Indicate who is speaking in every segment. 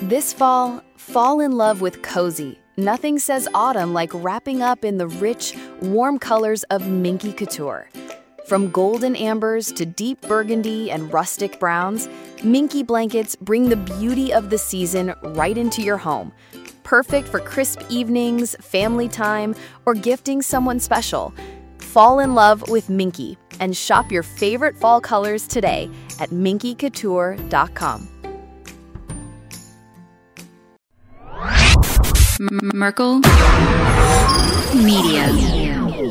Speaker 1: This fall, fall in love with cozy. Nothing says autumn like wrapping up in the rich, warm colors of Minky Couture. From golden ambers to deep burgundy and rustic browns, Minky blankets bring the beauty of the season right into your home. Perfect for crisp evenings, family time, or gifting someone special. Fall in love with Minky and shop your favorite fall colors today at minkycouture.com.
Speaker 2: Merkel Media.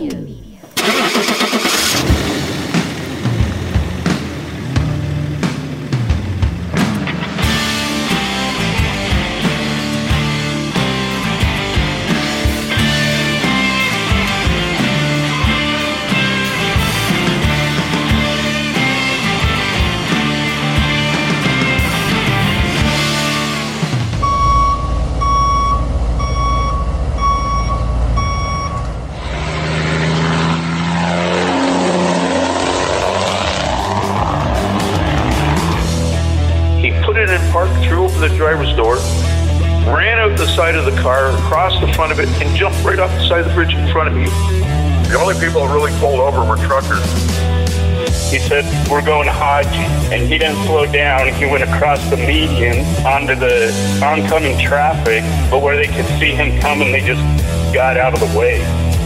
Speaker 3: Threw open the driver's door, ran out the side of the car, across the front of it, and jumped right off the side of the bridge in front of me.
Speaker 4: The only people that really pulled over were truckers.
Speaker 5: He said, "We're going to Hodge," and he didn't slow down. He went across the median onto the oncoming traffic, but where they could see him coming, they just got out of the way.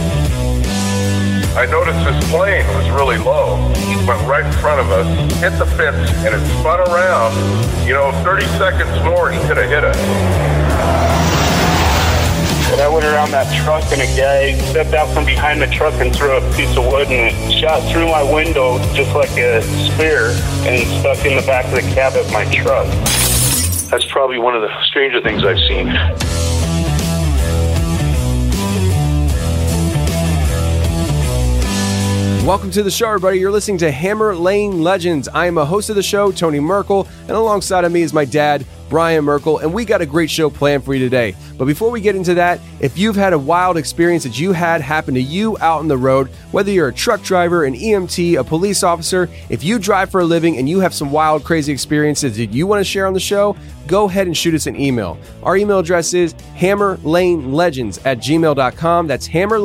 Speaker 4: I noticed this plane was really low. It went right in front of us, hit the fence, and it spun around. 30 seconds more, he could have hit us.
Speaker 5: And I went around that truck, and a guy stepped out from behind the truck and threw a piece of wood, and it shot through my window just like a spear and stuck in the back of the cab of my truck.
Speaker 3: That's probably one of the stranger things I've seen.
Speaker 6: Welcome to the show, everybody. You're listening to Hammer Lane Legends. I am a host of the show, Tony Merkel, and alongside of me is my dad, Brian Merkel, and we got a great show planned for you today. But before we get into that, if you've had a wild experience that you had happen to you out on the road, whether you're a truck driver, an EMT, a police officer, if you drive for a living and you have some wild, crazy experiences that you want to share on the show, go ahead and shoot us an email. Our email address is hammerlanelegends@gmail.com. That's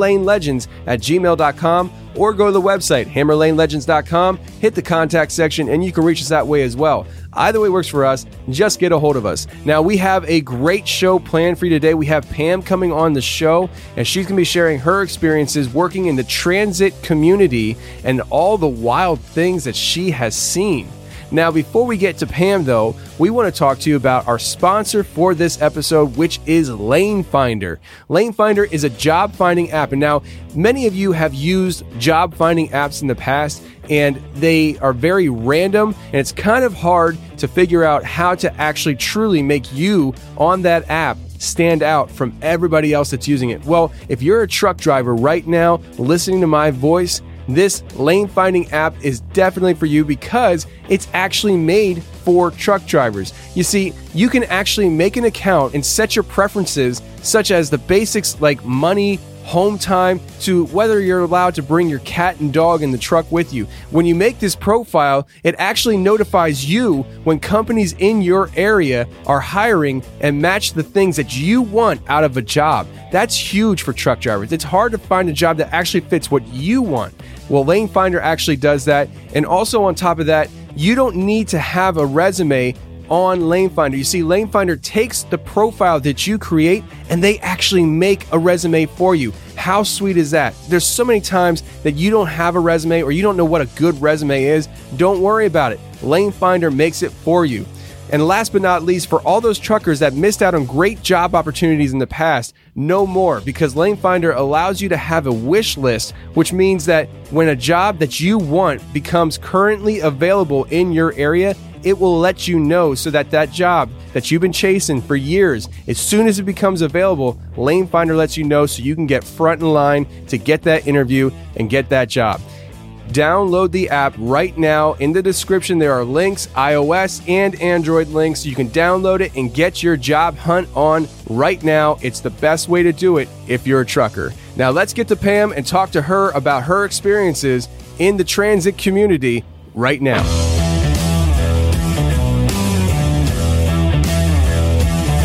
Speaker 6: hammerlanelegends@gmail.com. Or go to the website, hammerlanelegends.com, hit the contact section, and you can reach us that way as well. Either way works for us. Just get a hold of us. Now, we have a great show planned for you today. We have Pam coming on the show, and she's going to be sharing her experiences working in the transit community and all the wild things that she has seen. Now, before we get to Pam, though, we want to talk to you about our sponsor for this episode, which is Lane Finder. Lane Finder is a job finding app. And now, many of you have used job finding apps in the past, and they are very random, and it's kind of hard to figure out how to actually truly make you on that app stand out from everybody else that's using it. Well, if you're a truck driver right now listening to my voice, this lane finding app is definitely for you because it's actually made for truck drivers. You see, you can actually make an account and set your preferences, such as the basics like money, home time, to whether you're allowed to bring your cat and dog in the truck with you. When you make this profile, it actually notifies you when companies in your area are hiring and match the things that you want out of a job. That's huge for truck drivers. It's hard to find a job that actually fits what you want. Well, Lane Finder actually does that. And also on top of that, you don't need to have a resume on Lane Finder. You see, Lane Finder takes the profile that you create and they actually make a resume for you. How sweet is that? There's so many times that you don't have a resume or you don't know what a good resume is. Don't worry about it. Lane Finder makes it for you. And last but not least, for all those truckers that missed out on great job opportunities in the past, no more, because Lane Finder allows you to have a wish list, which means that when a job that you want becomes currently available in your area, it will let you know so that that job that you've been chasing for years, as soon as it becomes available, Lane Finder lets you know so you can get front in line to get that interview and get that job. Download the app right now. In the description, there are links, iOS and Android links. You can download it and get your job hunt on right now. It's the best way to do it if you're a trucker. Now let's get to Pam and talk to her about her experiences in the transit community right now.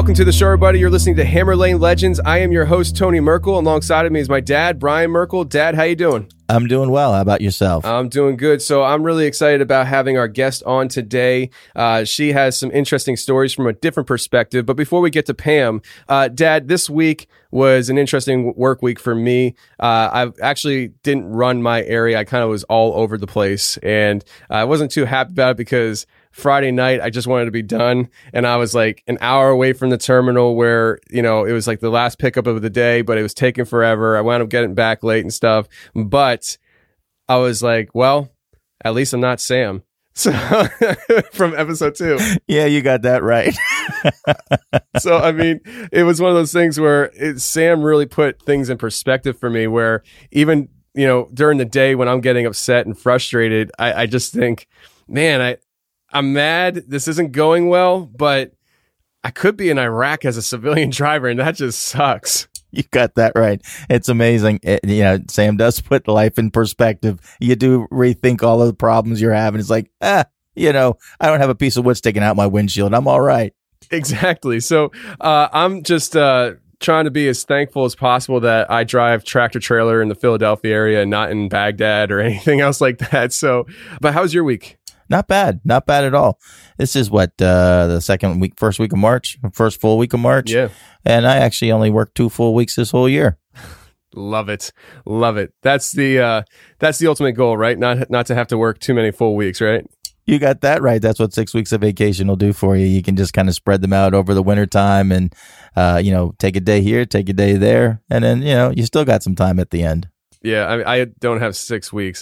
Speaker 6: Welcome to the show, everybody. You're listening to Hammer Lane Legends. I am your host, Tony Merkel. Alongside of me is my dad, Brian Merkel. Dad, how you doing?
Speaker 2: I'm doing well. How about yourself?
Speaker 6: I'm doing good. So I'm really excited about having our guest on today. She has some interesting stories from a different perspective. But before we get to Pam, Dad, this week was an interesting work week for me. I actually didn't run my area. I kind of was all over the place. And I wasn't too happy about it because Friday night, I just wanted to be done. And I was like an hour away from the terminal where, it was like the last pickup of the day, but it was taking forever. I wound up getting back late and stuff. But I was like, well, at least I'm not Sam. So from episode 2.
Speaker 2: Yeah, you got that right.
Speaker 6: So, I mean, it was one of those things where Sam really put things in perspective for me where even, during the day when I'm getting upset and frustrated, I just think, man, I'm mad. This isn't going well, but I could be in Iraq as a civilian driver, and that just sucks.
Speaker 2: You got that right. It's amazing. Sam does put life in perspective. You do rethink all of the problems you're having. It's like, I don't have a piece of wood sticking out my windshield. I'm all right.
Speaker 6: Exactly. So I'm just trying to be as thankful as possible that I drive tractor trailer in the Philadelphia area and not in Baghdad or anything else like that. So, but how's your week?
Speaker 2: Not bad at all. This is the first week of March, first full week of March.
Speaker 6: Yeah.
Speaker 2: And I actually only worked 2 full weeks this whole year.
Speaker 6: Love it. That's the ultimate goal, right? Not to have to work too many full weeks, right?
Speaker 2: You got that right. That's what 6 weeks of vacation will do for you. You can just kind of spread them out over the winter time and, take a day here, take a day there. And then, you still got some time at the end.
Speaker 6: Yeah, I don't have 6 weeks.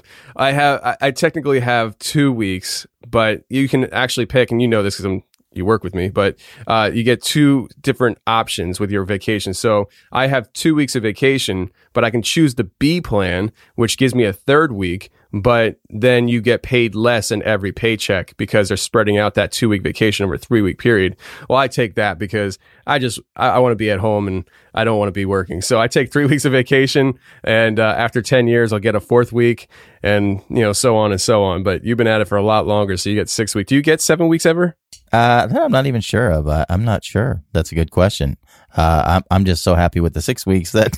Speaker 6: I technically have 2 weeks, but you can actually pick, and this because you work with me, but you get 2 different options with your vacation. So I have 2 weeks of vacation, but I can choose the B plan, which gives me a 3rd week, but then you get paid less in every paycheck because they're spreading out that 2-week vacation over a 3-week period. Well, I take that because I want to be at home and I don't want to be working. So I take 3 weeks of vacation, and after 10 years, I'll get a 4th week, and so on and so on. But you've been at it for a lot longer, so you get 6 weeks. Do you get 7 weeks ever?
Speaker 2: I'm not even sure of. I'm not sure. That's a good question. I'm just so happy with the 6 weeks that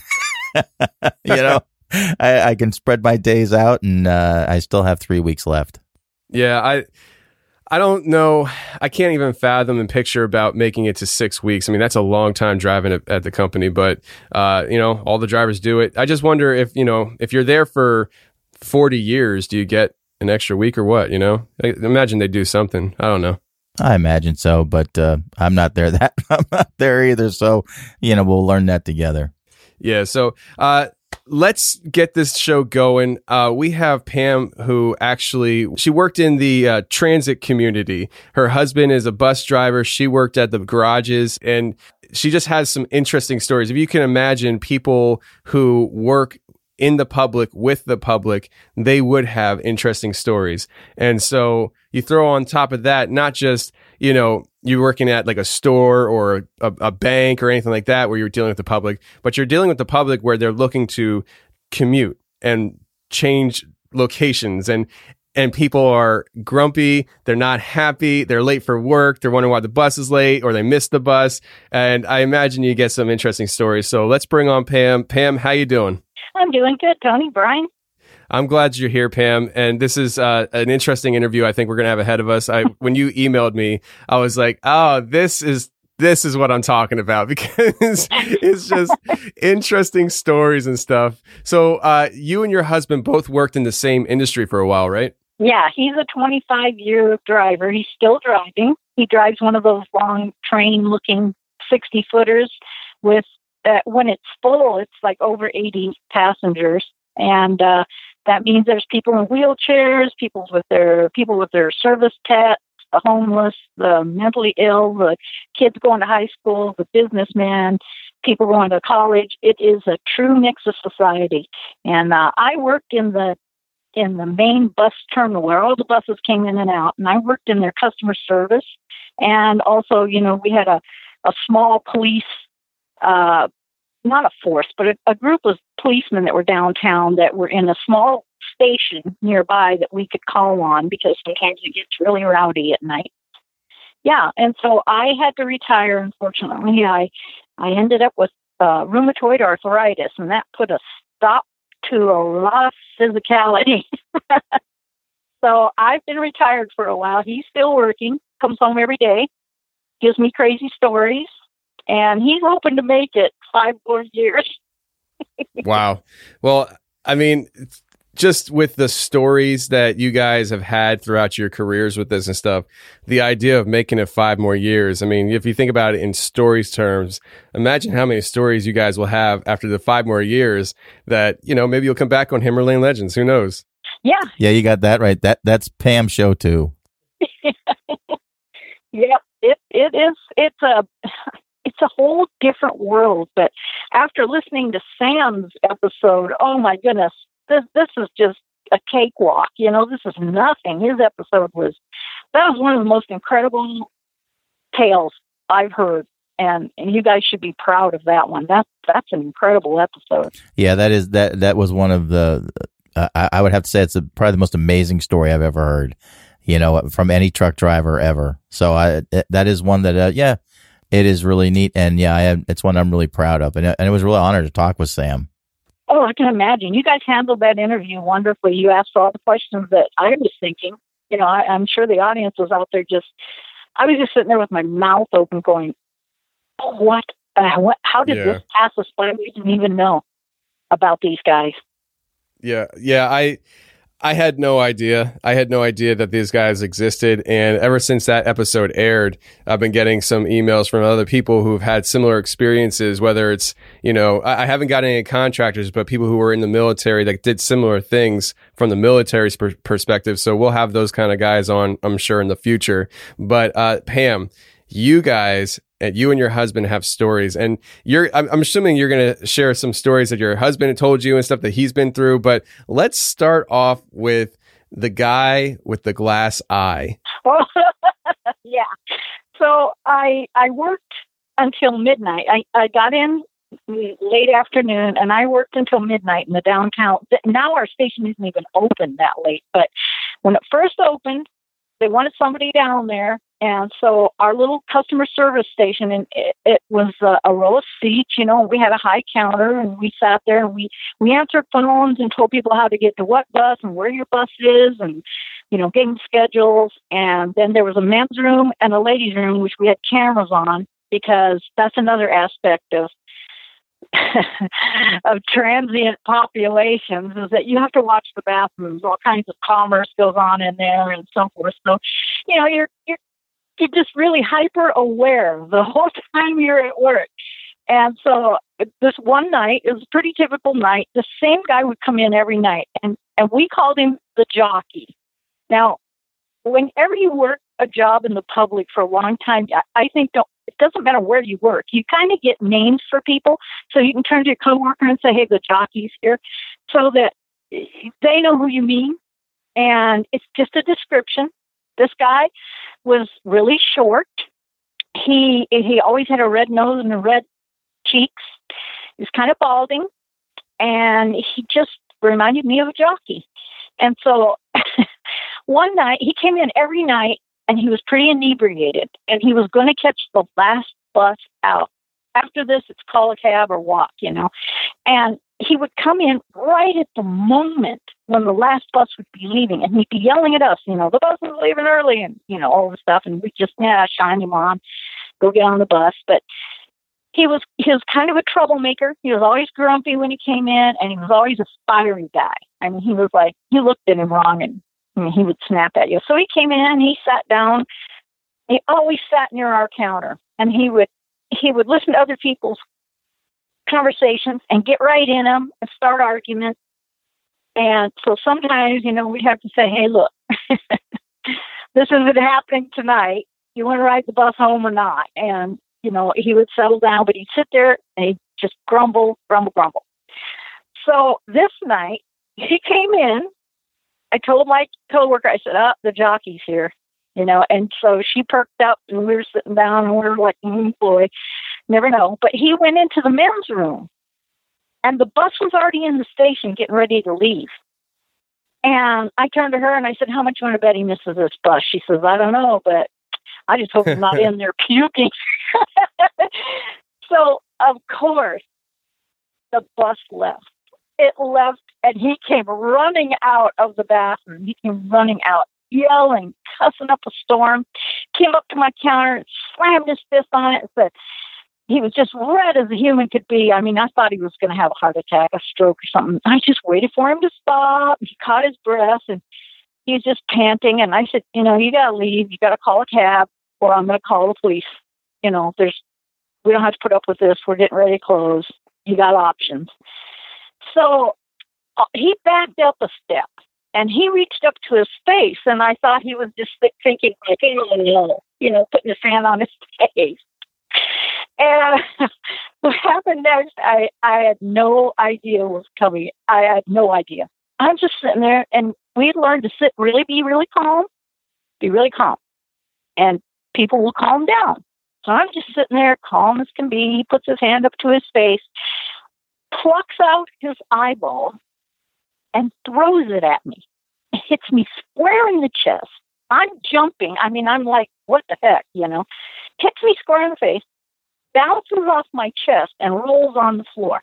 Speaker 2: I can spread my days out, and I still have 3 weeks left.
Speaker 6: Yeah, I don't know. I can't even fathom and picture about making it to 6 weeks. I mean, that's a long time driving at the company, but all the drivers do it. I just wonder if you're there for 40 years, do you get an extra week or what? I imagine they do something. I don't know.
Speaker 2: I imagine so, but I'm not there. I'm not there either. So, we'll learn that together.
Speaker 6: Yeah. So, let's get this show going. We have Pam, who she worked in the transit community. Her husband is a bus driver. She worked at the garages, and she just has some interesting stories. If you can imagine people who work in the public with the public, they would have interesting stories. And so you throw on top of that, not just, you're working at like a store or a bank or anything like that where you're dealing with the public, but you're dealing with the public where they're looking to commute and change locations, and people are grumpy. They're not happy. They're late for work. They're wondering why the bus is late or they missed the bus. And I imagine you get some interesting stories. So let's bring on Pam. Pam, how you doing?
Speaker 7: I'm doing good, Tony. Brian?
Speaker 6: I'm glad you're here, Pam. And this is an interesting interview I think we're going to have ahead of us. When you emailed me, I was like, oh, this is what I'm talking about, because it's just interesting stories and stuff. So you and your husband both worked in the same industry for a while, right?
Speaker 7: Yeah, he's a 25-year driver. He's still driving. He drives one of those long train-looking 60-footers with, when it's full, it's like over 80 passengers. And that means there's people in wheelchairs, people with their service pets, the homeless, the mentally ill, the kids going to high school, the businessmen, people going to college. It is a true mix of society. And I worked in the main bus terminal where all the buses came in and out, and I worked in their customer service. And also, we had a small police, not a force, but a group of policemen that were downtown that were in a small station nearby that we could call on, because sometimes it gets really rowdy at night. Yeah, and so I had to retire, unfortunately. I ended up with rheumatoid arthritis, and that put a stop to a lot of physicality. So I've been retired for a while. He's still working, comes home every day, gives me crazy stories, and he's hoping to make it 5 more years.
Speaker 6: Wow. Well, I mean, just with the stories that you guys have had throughout your careers with this and stuff, the idea of making it 5 more years. I mean, if you think about it in stories terms, imagine how many stories you guys will have after the 5 more years that, you know, maybe you'll come back on Hammer Lane Legends. Who knows?
Speaker 7: Yeah.
Speaker 2: Yeah, you got that right. That's Pam's show too.
Speaker 7: Yep. It is. It's a whole different world. But after listening to Sam's episode, oh my goodness, this is just a cakewalk. You know, this is nothing. His episode was one of the most incredible tales I've heard. And you guys should be proud of that one. That's an incredible episode.
Speaker 2: Yeah, that was one of the. I would have to say it's probably the most amazing story I've ever heard. You know, from any truck driver ever. So that is one that it is really neat, and it's one I'm really proud of, and it was really an honor to talk with Sam.
Speaker 7: Oh, I can imagine. You guys handled that interview wonderfully. You asked all the questions that I was thinking. You know, I'm sure the audience was out there I was just sitting there with my mouth open going, oh, what? How did this pass us by? We didn't even know about these guys.
Speaker 6: Yeah. I had no idea. I had no idea that these guys existed. And ever since that episode aired, I've been getting some emails from other people who've had similar experiences, whether it's, you know, I haven't got any contractors, but people who were in the military that did similar things from the military's perspective. So we'll have those kind of guys on, I'm sure, in the future. But Pam, you guys, you and your husband have stories, and I'm assuming you're going to share some stories that your husband had told you and stuff that he's been through. But let's start off with the guy with the glass eye.
Speaker 7: Well, yeah. So I worked until midnight. I got in late afternoon, and I worked until midnight in the downtown. Now our station isn't even open that late, but when it first opened, they wanted somebody down there. And so our little customer service station, and it was a row of seats, you know, we had a high counter, and we sat there and we answered phones and told people how to get to what bus and where your bus is, and, you know, gave them schedules. And then there was a men's room and a ladies' room, which we had cameras on, because that's another aspect of of transient populations, is that you have to watch the bathrooms. All kinds of commerce goes on in there and so forth. So, you know, you're just really hyper aware the whole time you're at work. And so this one night, it was a pretty typical night. The same guy would come in every night, and we called him the jockey. Now, whenever you work a job in the public for a long time, I think it doesn't matter where you work. You kind of get names for people, so you can turn to your coworker and say, hey, the jockey's here, so that they know who you mean. And it's just a description. This guy was really short. He always had a red nose and red cheeks. He was kind of balding, and he just reminded me of a jockey. And so one night, he came in every night, and he was pretty inebriated, and he was going to catch the last bus out. After this, it's call a cab or walk, you know. And he would come in right at the moment when the last bus would be leaving, and he'd be yelling at us, you know, the bus is leaving early, and, you know, all the stuff. And we just, shine him on, go get on the bus. But he was kind of a troublemaker. He was always grumpy when he came in, and he was always a fiery guy. I mean, he was like, you looked at him wrong, and he would snap at you. So he came in, he sat down. He always sat near our counter, and he would listen to other people's conversations and get right in them and start arguments. And so sometimes, you know, we'd have to say, hey, look, this isn't happening tonight. You want to ride the bus home or not? And, you know, he would settle down, but he'd sit there and he'd just grumble. So this night, he came in. I told my coworker, I said, the jockey's here, you know. And so she perked up, and we were sitting down, and we were like, boy, never know. But he went into the men's room, and the bus was already in the station getting ready to leave. And I turned to her and I said, how much you want to bet he misses this bus? She says, I don't know, but I just hope he's not in there puking. So, of course, the bus left. It left, and he came running out of the bathroom. He came running out, yelling, cussing up a storm, came up to my counter, slammed his fist on it, and said, he was just red as a human could be. I mean, I thought he was going to have a heart attack, a stroke or something. I just waited for him to stop. He caught his breath, and he was just panting. And I said, you got to leave. You got to call a cab, or I'm going to call the police. We don't have to put up with this. We're getting ready to close. You got options. So he backed up a step, and he reached up to his face, and I thought he was just thinking, like, oh, no, putting his hand on his face. And what happened next, I had no idea was coming. I had no idea. I'm just sitting there, and we had learned to be really calm, and people will calm down. So I'm just sitting there, calm as can be. He puts his hand up to his face, plucks out his eyeball, and throws it at me. It hits me square in the chest. I'm jumping. I mean, I'm like, what the heck, Hits me square in the face, bounces off my chest, and rolls on the floor.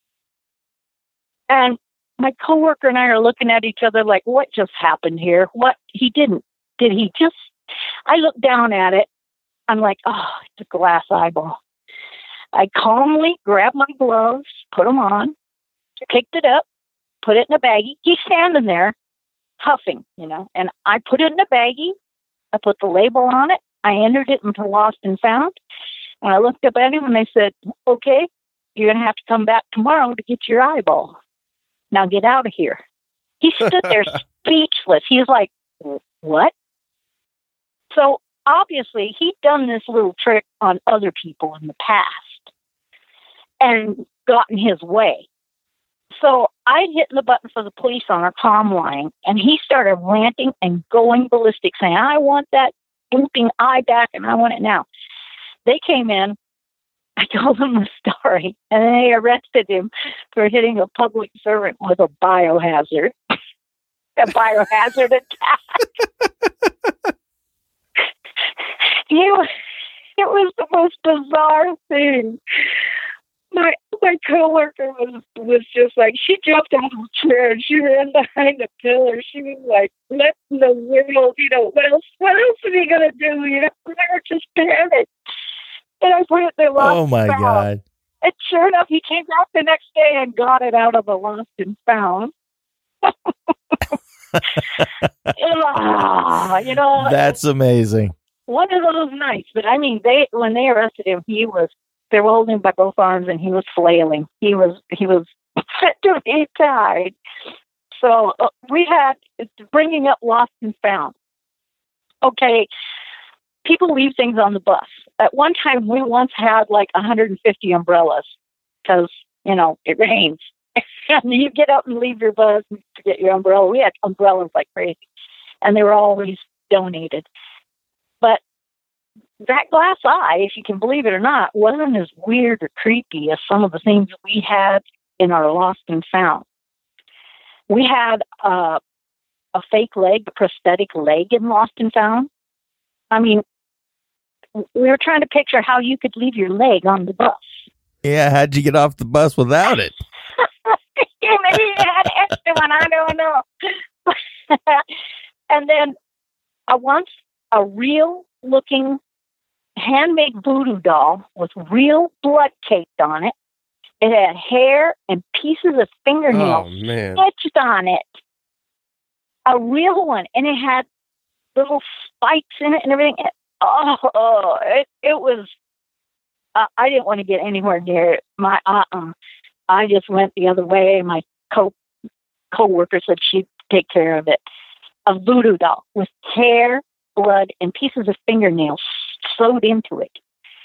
Speaker 7: And my coworker and I are looking at each other like, what just happened here? What? He didn't. Did he just? I look down at it. I'm like, oh, it's a glass eyeball. I calmly grabbed my gloves, put them on, picked it up, put it in a baggie. He's standing there huffing, and I put it in a baggie. I put the label on it. I entered it into Lost and Found. And I looked up at him and I said, okay, you're going to have to come back tomorrow to get your eyeball. Now get out of here. He stood there speechless. He was like, what? So obviously he'd done this little trick on other people in the past and gotten his way. So I'd hit the button for the police on our comm line, and he started ranting and going ballistic, saying, I want that bleeping eye back, and I want it now. They came in, I told them the story, and they arrested him for hitting a public servant with a biohazard. A biohazard attack. It was the most bizarre thing. My coworker was just like, she jumped out of the chair and she ran behind the pillar. She was like, what in the world, what else are you gonna do? We were just panicked. And I put it in the Lost
Speaker 2: Oh my
Speaker 7: and Found.
Speaker 2: God.
Speaker 7: And sure enough, he came back the next day and got it out of the Lost and Found.
Speaker 2: That's amazing.
Speaker 7: One of those nights. But I mean, when they arrested him, they were holding him by both arms and he was flailing. He was fit to be tied. So it's bringing up Lost and Found. Okay, people leave things on the bus. At one time, we once had like 150 umbrellas because, it rains. And you get up and leave your bus to get your umbrella. We had umbrellas like crazy. And they were always donated. But that glass eye, if you can believe it or not, wasn't as weird or creepy as some of the things we had in our Lost and Found. We had a fake leg, a prosthetic leg in Lost and Found. I mean, we were trying to picture how you could leave your leg on the bus.
Speaker 2: Yeah, how'd you get off the bus without it?
Speaker 7: Maybe you had an extra one, I don't know. And then once a real-looking handmade voodoo doll with real blood caked on it. It had hair and pieces of fingernails sketched on it. A real one. And it had little spikes in it and everything. It was, I didn't want to get anywhere near it. I just went the other way. My co-worker said she'd take care of it. A voodoo doll with hair, blood, and pieces of fingernails sewed into it.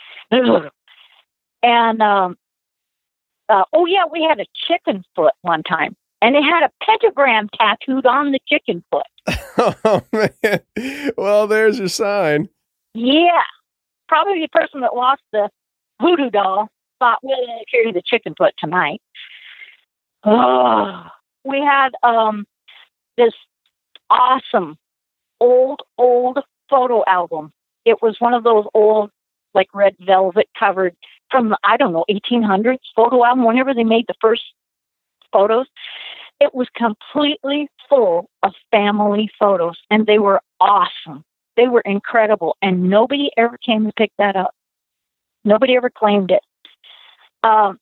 Speaker 7: And, we had a chicken foot one time, and it had a pentagram tattooed on the chicken foot.
Speaker 6: Oh, man. Well, there's your sign.
Speaker 7: Yeah. Probably the person that lost the voodoo doll thought, well, I'll carry the chicken foot tonight. Oh, we had this awesome old photo album It was one of those old, like red velvet covered from the, I don't know, 1800s photo album, whenever they made the first photos. It was completely full of family photos, and they were awesome. They were incredible, and nobody ever came to pick that up. Nobody ever claimed it. A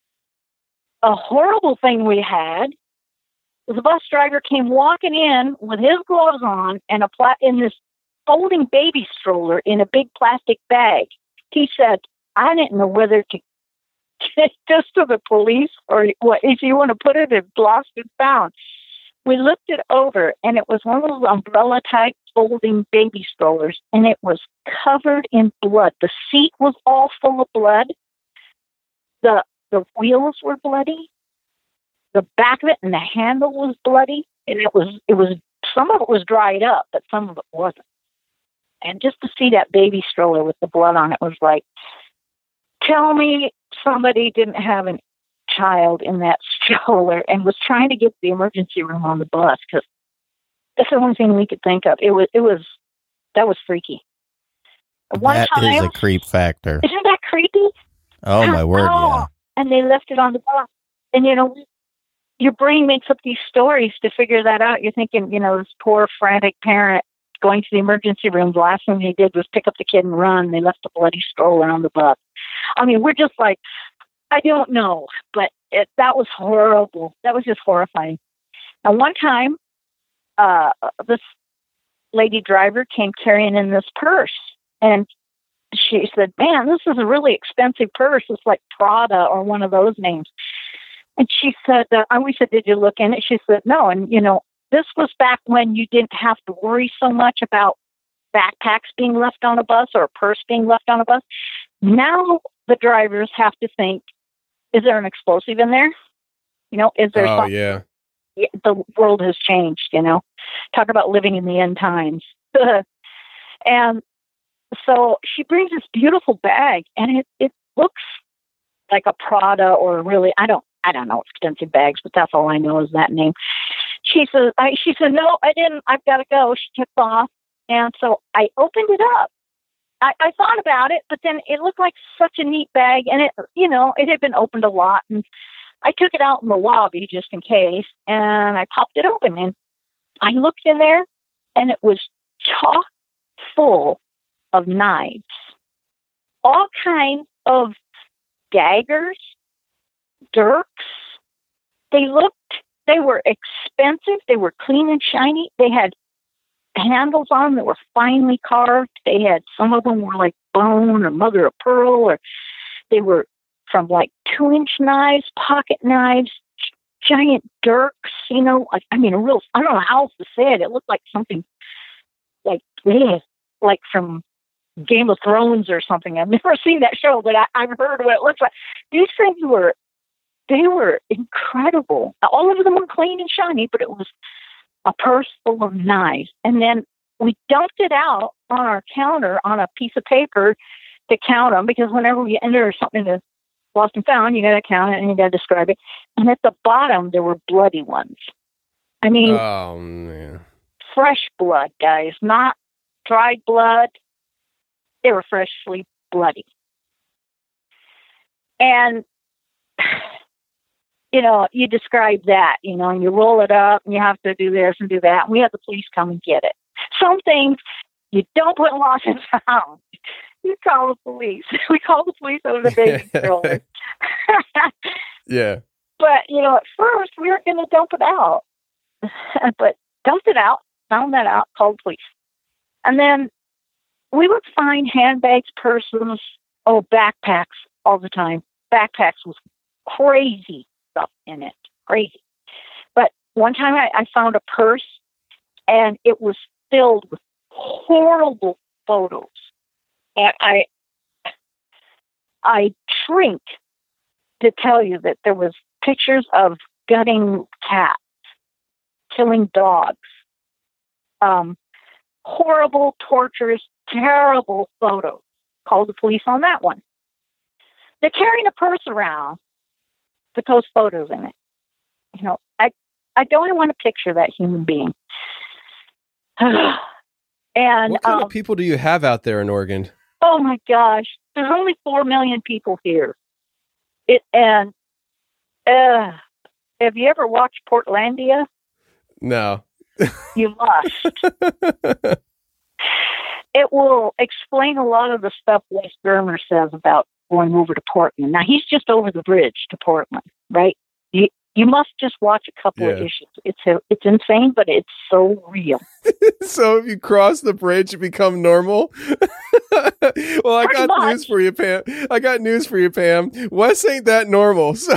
Speaker 7: horrible thing we had was the bus driver came walking in with his gloves on and in this folding baby stroller in a big plastic bag. He said, I didn't know whether to get this to the police or what, if you want to put it in lost and found. We looked it over, and it was one of those umbrella-type folding baby strollers, and it was covered in blood. The seat was all full of blood. The wheels were bloody. The back of it and the handle was bloody, and it was some of it was dried up, but some of it wasn't. And just to see that baby stroller with the blood on it was like, tell me somebody didn't have a child in that stroller and was trying to get to the emergency room on the bus, because that's the only thing we could think of. That was freaky.
Speaker 2: That is a creep factor.
Speaker 7: Isn't that creepy?
Speaker 2: Oh, my word, yeah.
Speaker 7: And they left it on the bus. And, your brain makes up these stories to figure that out. You're thinking, this poor frantic parent going to the emergency room, the last thing they did was pick up the kid and run. They left a bloody stroller on the bus. I mean, we're just like, I don't know, but that was horrible. That was just horrifying. And one time, this lady driver came carrying in this purse, and she said, man, this is a really expensive purse. It's like Prada or one of those names. And she said, we said, did you look in it? She said, no. And, this was back when you didn't have to worry so much about backpacks being left on a bus or a purse being left on a bus. Now the drivers have to think, is there an explosive in there? Is there something? Yeah. The world has changed, Talk about living in the end times. And so she brings this beautiful bag, and it looks like a Prada or really, I don't know expensive bags, but that's all I know is that name. She said, no, I didn't. I've got to go. She took off. And so I opened it up. I thought about it, but then it looked like such a neat bag, and it had been opened a lot. And I took it out in the lobby just in case, and I popped it open, and I looked in there, and it was chock full of knives, all kinds of daggers, dirks. They were expensive. They were clean and shiny. They had handles on them that were finely carved. They had, some of them were like bone or mother of pearl, or they were from like 2-inch knives, pocket knives, giant dirks, I don't know how else to say it. It looked like something like from Game of Thrones or something. I've never seen that show, but I've heard what it looks like. These things were incredible. All of them were clean and shiny, but it was a purse full of knives. And then we dumped it out on our counter on a piece of paper to count them, because whenever you enter something to lost and found, you got to count it and you got to describe it. And at the bottom, there were bloody ones. I mean, oh, man. Fresh blood, guys, not dried blood. They were freshly bloody. And you describe that, and you roll it up and you have to do this and do that. And we have the police come and get it. Some things you don't put lost and found. You call the police. We call the police over the baby stroller.
Speaker 6: Yeah.
Speaker 7: But, at first we were going to dump it out. But dumped it out, found that out, called the police. And then we would find handbags, purses, backpacks all the time. Backpacks with crazy stuff in it. Crazy. But one time I found a purse, and it was filled with horrible photos. And I shrink to tell you that there was pictures of gutting cats, killing dogs, horrible, torturous, terrible photos. Called the police on that one. They're carrying a purse around with those photos in it. I don't even want to picture that human being. And
Speaker 6: What kind of people do you have out there in Oregon?
Speaker 7: oh my gosh, there's only 4 million people here. And have you ever watched Portlandia?
Speaker 6: No.
Speaker 7: You must. It will explain a lot of the stuff Wes Germer says about going over to Portland. Now, he's just over the bridge to Portland, right? You must just watch a couple of issues. It's insane, but it's so real.
Speaker 6: So if you cross the bridge, you become normal? Well, I got news for you, Pam. Wes ain't that normal. So.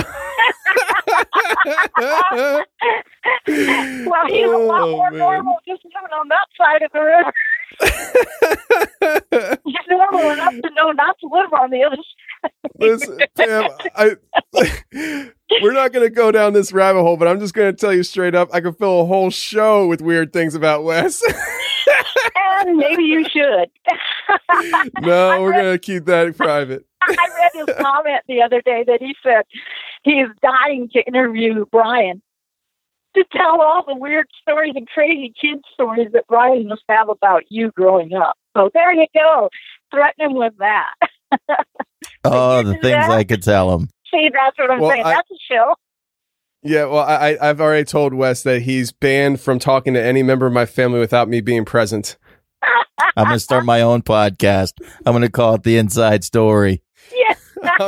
Speaker 7: Well, he's a lot more normal just living on that side of the river. He's normal enough to know not to live on the other side.
Speaker 6: Listen, Pam, we're not going to go down this rabbit hole, but I'm just going to tell you straight up, I could fill a whole show with weird things about Wes.
Speaker 7: And maybe you should.
Speaker 6: No, we're going to keep that private.
Speaker 7: I read his comment the other day that he said he's dying to interview Brian to tell all the weird stories and crazy kid stories that Brian must have about you growing up. So there you go. Threaten him with that.
Speaker 2: Oh, the things I could tell him.
Speaker 7: See, that's what I'm saying. That's a show.
Speaker 6: Yeah, well, I've already told Wes that he's banned from talking to any member of my family without me being present.
Speaker 2: I'm going to start my own podcast. I'm going to call it The Inside Story.
Speaker 7: Yes.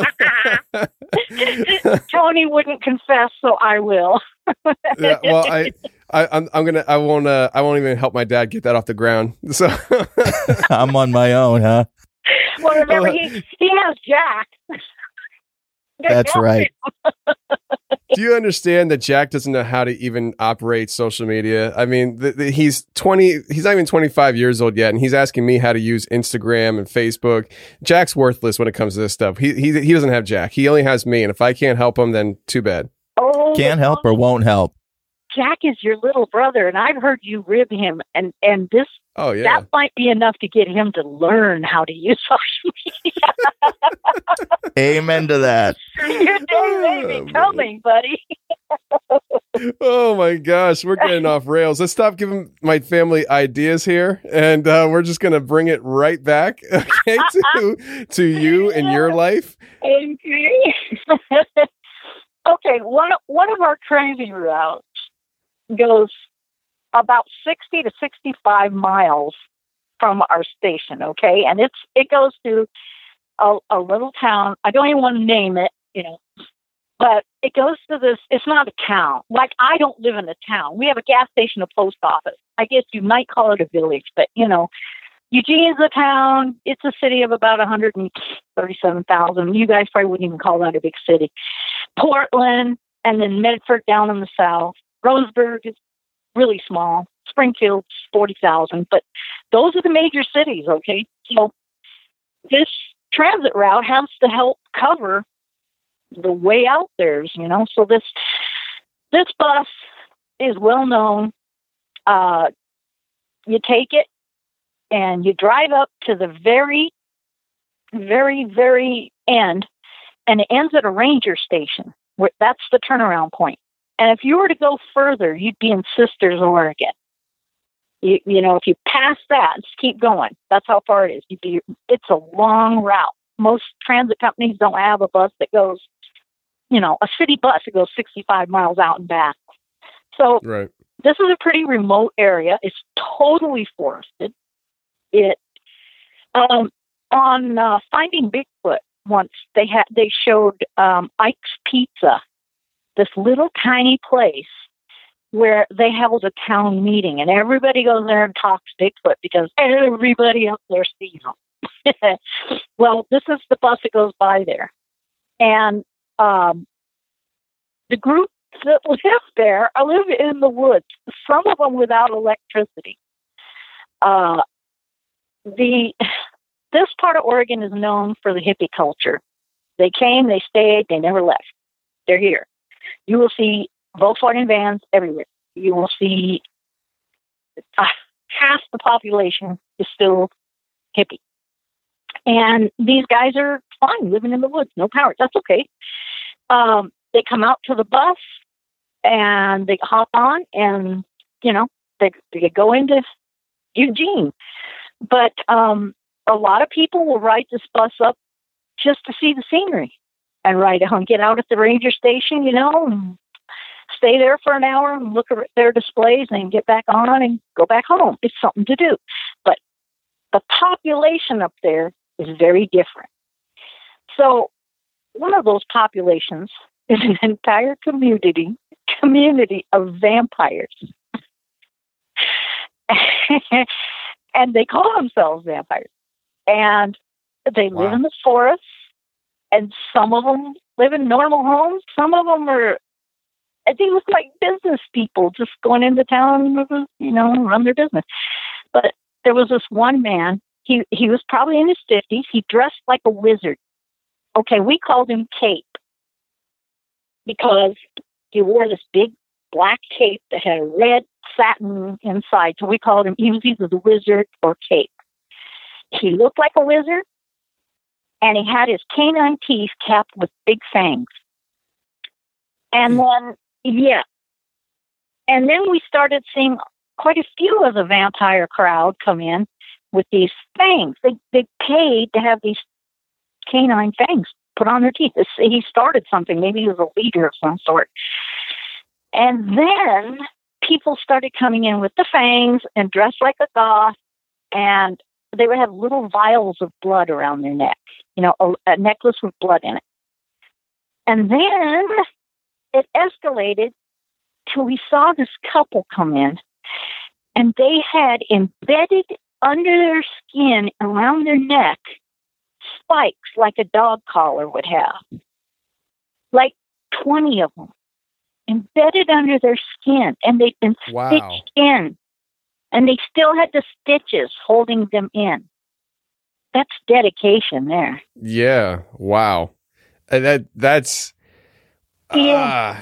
Speaker 7: Tony wouldn't confess, so I will.
Speaker 6: Yeah, well, I won't even help my dad get that off the ground. So
Speaker 2: I'm on my own, huh?
Speaker 7: Well, remember, he has Jack.
Speaker 2: That's right.
Speaker 6: Do you understand that Jack doesn't know how to even operate social media? I mean, he's not even 25 years old yet, and he's asking me how to use Instagram and Facebook. Jack's worthless when it comes to this stuff. He doesn't have Jack. He only has me, and if I can't help him, then too bad.
Speaker 7: Oh,
Speaker 2: can't help or won't help.
Speaker 7: Jack is your little brother, and I've heard you rib him, and this.
Speaker 6: Oh yeah,
Speaker 7: that might be enough to get him to learn how to use social media.
Speaker 2: Amen to that.
Speaker 7: Your day may be coming, buddy.
Speaker 6: Oh my gosh, we're getting off rails. Let's stop giving my family ideas here, and we're just gonna bring it right back, okay, to you and your life.
Speaker 7: Okay. Okay, one of our crazy routes goes about 60 to 65 miles from our station, okay? And it goes to a little town. I don't even want to name it, but it goes to this. It's not a town. Like, I don't live in a town. We have a gas station, a post office. I guess you might call it a village, but, Eugene's a town. It's a city of about 137,000. You guys probably wouldn't even call that a big city. Portland, and then Medford down in the south. Roseburg is really small. Springfield's 40,000. But those are the major cities, okay? So this transit route has to help cover the way out there, So this bus is well known. You take it, and you drive up to the very, very, very end, and it ends at a ranger station. That's the turnaround point. And if you were to go further, you'd be in Sisters, Oregon. If you pass that, just keep going. That's how far it is. It's a long route. Most transit companies don't have a bus that goes, a city bus that goes 65 miles out and back. So
Speaker 6: right.
Speaker 7: This is a pretty remote area. It's totally forested. On Finding Bigfoot once, they showed Ike's Pizza, this little tiny place where they held a town meeting, and everybody goes there and talks Bigfoot because everybody up there sees them. Well, this is the bus that goes by there, and the group that live there live in the woods. Some of them without electricity. This part of Oregon is known for the hippie culture. They came, they stayed, they never left. They're here. You will see Volkswagen vans everywhere. You will see half the population is still hippie. And these guys are fine living in the woods, no power. That's okay. They come out to the bus and they hop on and, they go into Eugene. But a lot of people will ride this bus up just to see the scenery and ride home, get out at the ranger station, and stay there for an hour and look at their displays and get back on and go back home. It's something to do. But the population up there is very different. So one of those populations is an entire community of vampires. And they call themselves vampires. And they live in the forest, and some of them live in normal homes. Some of them they look like business people just going into town, run their business. But there was this one man, he was probably in his 50s. He dressed like a wizard. Okay, we called him Cape because he wore this big black cape that had a red satin inside. So we called him, he was either the wizard or Cape. He looked like a wizard, and he had his canine teeth capped with big fangs. And then, and then we started seeing quite a few of the vampire crowd come in with these fangs. They paid to have these canine fangs put on their teeth. He started something. Maybe he was a leader of some sort. And then people started coming in with the fangs and dressed like a goth, and they would have little vials of blood around their neck, a necklace with blood in it. And then it escalated till we saw this couple come in, and they had embedded under their skin, around their neck, spikes like a dog collar would have. Like 20 of them embedded under their skin, and they'd been stitched in. And they still had the stitches holding them in. That's dedication there.
Speaker 6: Yeah. Wow. And that's...
Speaker 7: Yeah.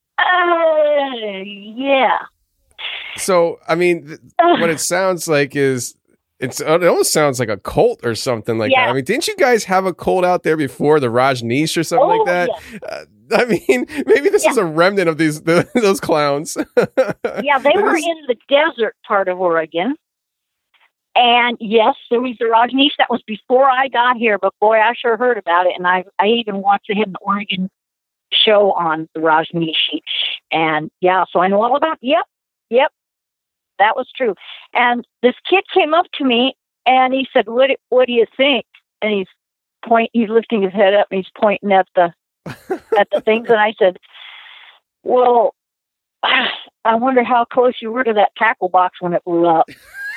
Speaker 7: Yeah.
Speaker 6: So, I mean, what it sounds like is... it almost sounds like a cult or something like that. I mean, didn't you guys have a cult out there before, the Rajneesh or something like that?
Speaker 7: Yeah.
Speaker 6: I mean, maybe this is a remnant of those clowns.
Speaker 7: Yeah, they were in the desert part of Oregon. And yes, there was the Rajneesh. That was before I got here, but boy, I sure heard about it. And I even watched an Oregon show on the Rajneesh. And so I know all about, yep, that was true. And this kid came up to me and he said, what do you think? And he's lifting his head up and he's pointing at the things. And I said, well, I wonder how close you were to that tackle box when it blew up.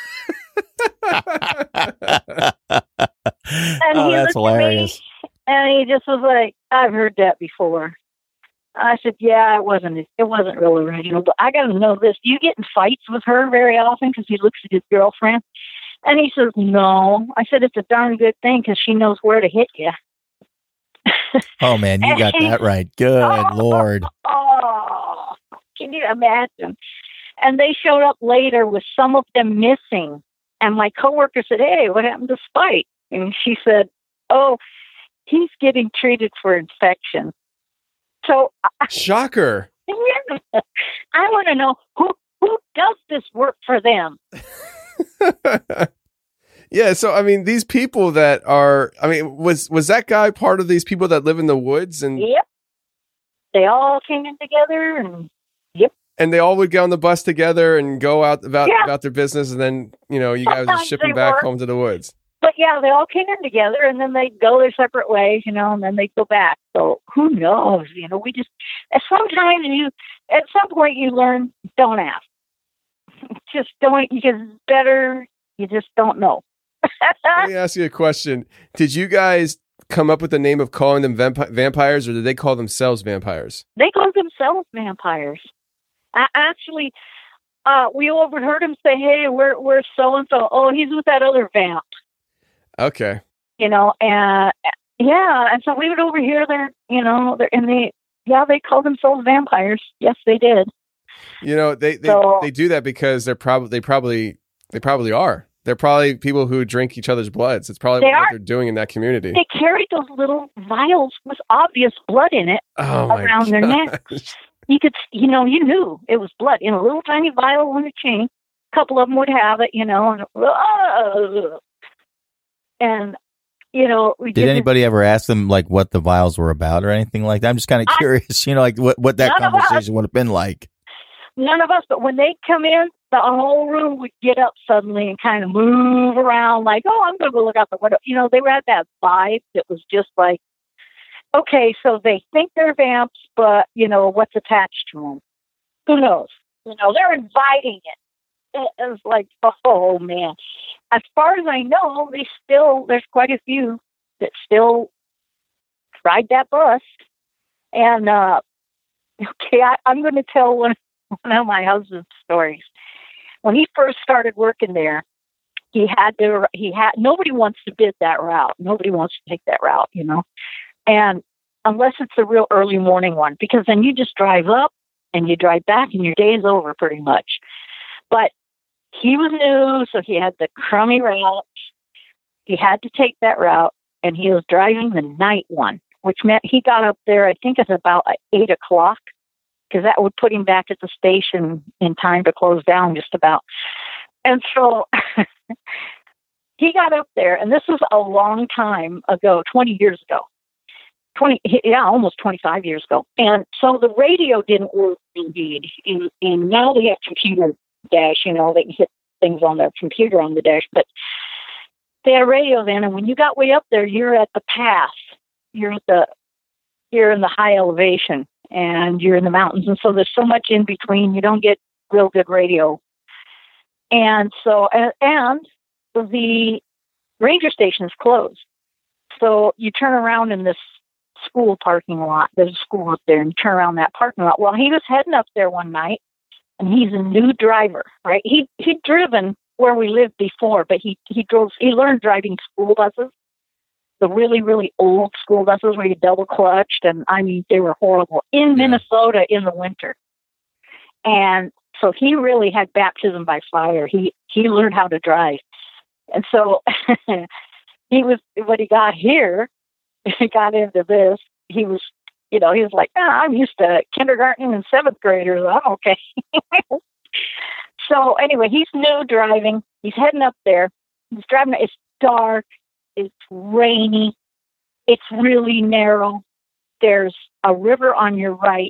Speaker 7: And he
Speaker 2: that's hilarious.
Speaker 7: And he just was like, I've heard that before. I said, yeah, it wasn't real original, but I got to know this. Do you get in fights with her very often because he looks at his girlfriend? And he says, no. I said, it's a darn good thing because she knows where to hit you.
Speaker 2: Oh, man, you got that right. Good Lord.
Speaker 7: Oh, can you imagine? And they showed up later with some of them missing. And my coworker said, hey, what happened to Spike? And she said, oh, he's getting treated for infection. So,
Speaker 6: shocker.
Speaker 7: I want to know who does this work for them?
Speaker 6: Yeah, so I mean, these people that are, I mean, was that guy part of these people that live in the woods? And
Speaker 7: yep, they all came in together, and yep,
Speaker 6: and they all would get on the bus together and go out about their business, and then you guys would ship them back home to the woods.
Speaker 7: But yeah, they all came in together, and then they'd go their separate ways, and then they'd go back. So who knows? We just at some point you learn, don't ask. Just don't, because it's better. You just don't know.
Speaker 6: Let me ask you a question. Did you guys come up with the name of calling them vampires, or did they call themselves vampires?
Speaker 7: They call themselves vampires. Actually, we overheard him say, hey, we're so-and-so. Oh, he's with that other vamp.
Speaker 6: Okay.
Speaker 7: And so we would overhear they call themselves vampires. Yes, they did.
Speaker 6: They do that because they probably are. They're probably people who drink each other's bloods. It's probably what they're doing in that community.
Speaker 7: They carried those little vials with obvious blood in it around their necks. You could, you knew it was blood in a little tiny vial on a chain, couple of them would have it, and
Speaker 2: did anybody ever ask them like what the vials were about or anything like that? I'm just kind of curious, like what that conversation would have been like.
Speaker 7: None of us, but when they come in, the whole room would get up suddenly and kind of move around like, oh, I'm going to go look out the window. They had that vibe that was just like, okay, so they think they're vamps, but, what's attached to them? Who knows? They're inviting it. It was like, oh, man. As far as I know, there's quite a few that still ride that bus. And, okay, I'm going to tell one of my husband's stories. When he first started working there, nobody wants to bid that route. Nobody wants to take that route, and unless it's a real early morning one, because then you just drive up and you drive back and your day is over pretty much. But he was new, so he had the crummy route. He had to take that route, and he was driving the night one, which meant he got up there, I think it's about 8 o'clock, because that would put him back at the station in time to close down just about. And so he got up there, and this was a long time ago, 20 years ago. Almost 25 years ago. And so the radio didn't work indeed. And now they have computer dash, they can hit things on their computer on the dash, but they had a radio then, and when you got way up there, you're at the pass. You're in the high elevation, and you're in the mountains, and so there's so much in between, you don't get real good radio. And so, and the ranger station is closed. So you turn around in this school parking lot. There's a school up there, and you turn around that parking lot. Well, he was heading up there one night, and he's a new driver, right? He'd driven where we lived before, but he learned driving school buses, the really, really old school buses where you double clutched, and I mean, they were horrible in Minnesota in the winter. And so he really had baptism by fire. He learned how to drive. And so when he got here, he got into this, he was like, I'm used to kindergarten and 7th graders. I'm okay. So anyway, he's new driving. He's heading up there. He's driving. It's dark. It's rainy. It's really narrow. There's a river on your right.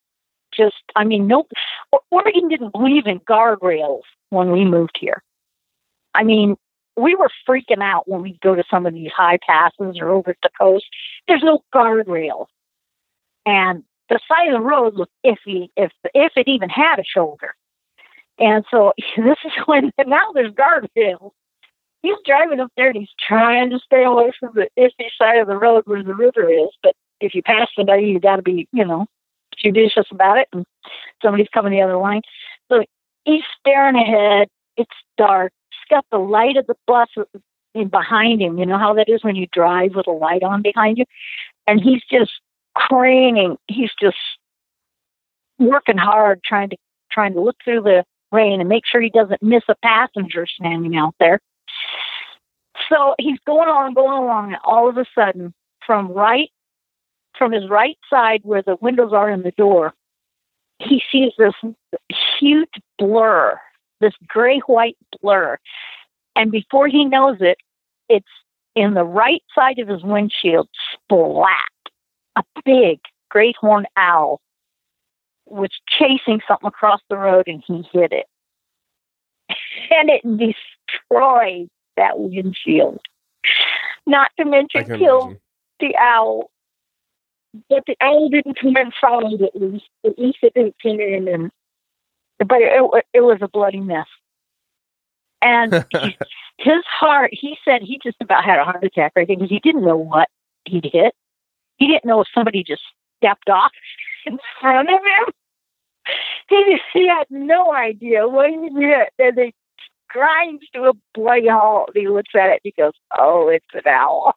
Speaker 7: Oregon didn't believe in guardrails when we moved here. I mean, we were freaking out when we go to some of these high passes or over at the coast. There's no guardrail. And the side of the road looked iffy if it even had a shoulder. And so this is when, now there's guardrails. He's driving up there and he's trying to stay away from the iffy side of the road where the river is. But if you pass somebody, you got to be, judicious about it. And somebody's coming the other line. So he's staring ahead. It's dark. He's got the light of the bus in behind him. You know how that is when you drive with a light on behind you? And he's just craning. He's just working hard, trying to look through the rain and make sure he doesn't miss a passenger standing out there. So he's going along, and all of a sudden, from his right side where the windows are in the door, he sees this huge blur, this gray-white blur. And before he knows it, it's in the right side of his windshield, splat. A big great horned owl was chasing something across the road, and he hit it. And it destroyed that windshield. Not to mention killed the owl. But the owl didn't come inside, at least. At least it didn't come in. But it was a bloody mess. And his heart, he said he just about had a heart attack right there because he didn't know what he'd hit. He didn't know if somebody just stepped off in front of him. He had no idea what he hit. And they grinds to a bloody halt. He looks at it and he goes, "Oh, it's an owl."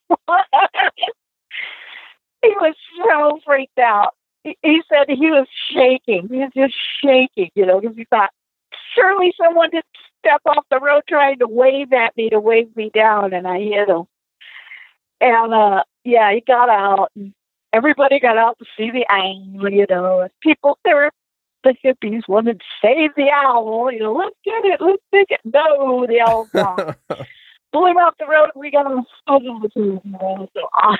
Speaker 7: He was so freaked out. He said he was shaking. He was just shaking, because he thought, surely someone did step off the road trying to wave at me to wave me down, and I hit him. And, he got out. And everybody got out to see the owl, and people, there were the hippies wanted to save the owl. You know, let's get it, let's take it. No, the owl's gone. Blew him off the road. We got him over the two. So off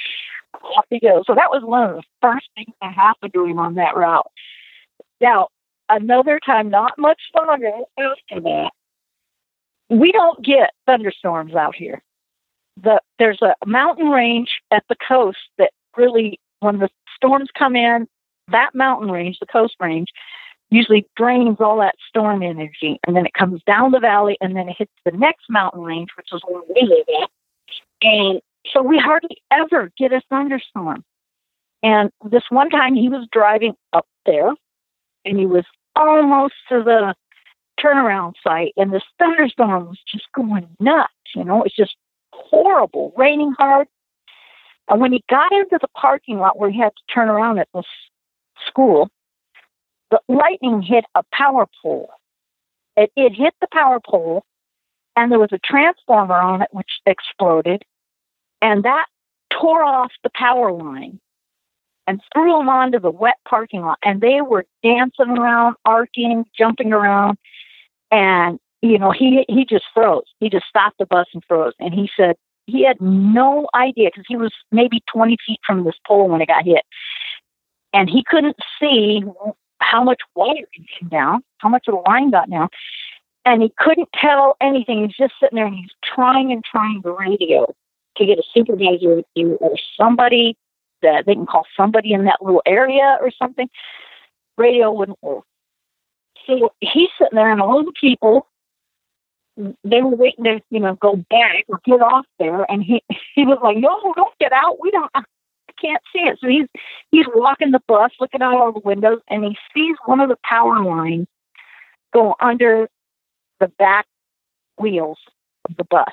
Speaker 7: he goes. So that was one of the first things that happened to him on that route. Now, another time, not much longer after that, we don't get thunderstorms out here. There's a mountain range at the coast that really, when the storms come in, that mountain range, the coast range, usually drains all that storm energy, and then it comes down the valley, and then it hits the next mountain range, which is where we live at. And so we hardly ever get a thunderstorm. And this one time he was driving up there, and he was almost to the turnaround site, and this thunderstorm was just going nuts. You know, it's just horrible, raining hard. And when he got into the parking lot where he had to turn around at this school, the lightning hit a power pole. It hit the power pole, and there was a transformer on it which exploded, and that tore off the power line and threw them onto the wet parking lot. And they were dancing around, arcing, jumping around. And, you know, he just froze. He just stopped the bus and froze. And he said he had no idea, because he was maybe 20 feet from this pole when it got hit. And he couldn't see how much water came down, how much of the line got down. And he couldn't tell anything. He's just sitting there, and he's trying the radio to get a supervisor with you or somebody that they can call somebody in that little area or something. Radio wouldn't work. So he's sitting there, and all the people, they were waiting to, you know, go back or get off there. And he was like, no, don't get out. I can't see it. So he's walking the bus, looking out all the windows, and he sees one of the power lines go under the back wheels of the bus.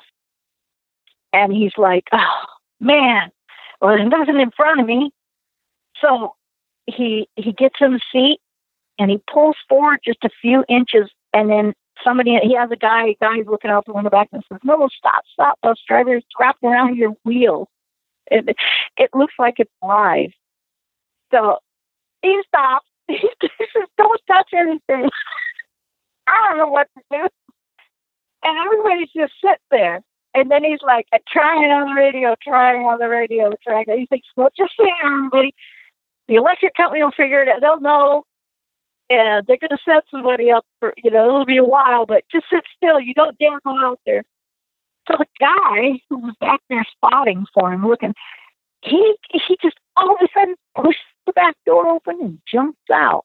Speaker 7: And he's like, oh, man, well, there's nothing in front of me. So he gets in the seat, and he pulls forward just a few inches, and then he has a guy's looking out the window back and says, no, stop, bus driver, it's wrapped around your wheel. It looks like it's live. So he stops. He says, don't touch anything. I don't know what to do. And everybody's just sitting there. And then he's like, trying on the radio. He thinks, well, just say everybody. The electric company will figure it out. They'll know. And they're going to set somebody up for, you know, it'll be a while, but just sit still. You don't dare go out there. So the guy who was back there spotting for him, looking, he just all of a sudden pushes the back door open and jumps out.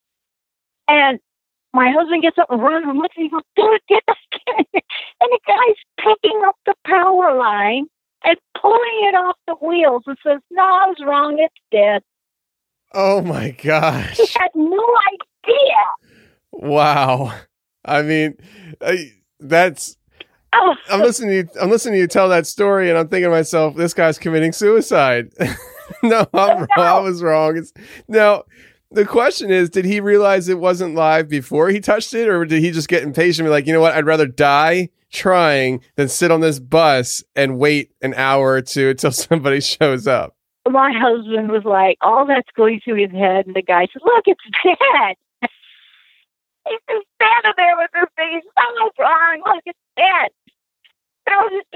Speaker 7: And my husband gets up and runs and looks, and he goes, dude, get this kid. And the guy's picking up the power line and pulling it off the wheels and says, no, I was wrong, it's dead.
Speaker 6: Oh my gosh.
Speaker 7: He had no idea.
Speaker 6: Wow. I mean, that's...
Speaker 7: Oh.
Speaker 6: I'm listening to you tell that story, and I'm thinking to myself, this guy's committing suicide. No, I'm wrong. I was wrong. Now, the question is, did he realize it wasn't live before he touched it, or did he just get impatient and be like, you know what, I'd rather die trying than sit on this bus and wait an hour or two until somebody shows up?
Speaker 7: My husband was like, all that's going through his head, and the guy said, look, it's dead. He's just standing there with this thing. He's so wrong. Look, it's dead. So I was just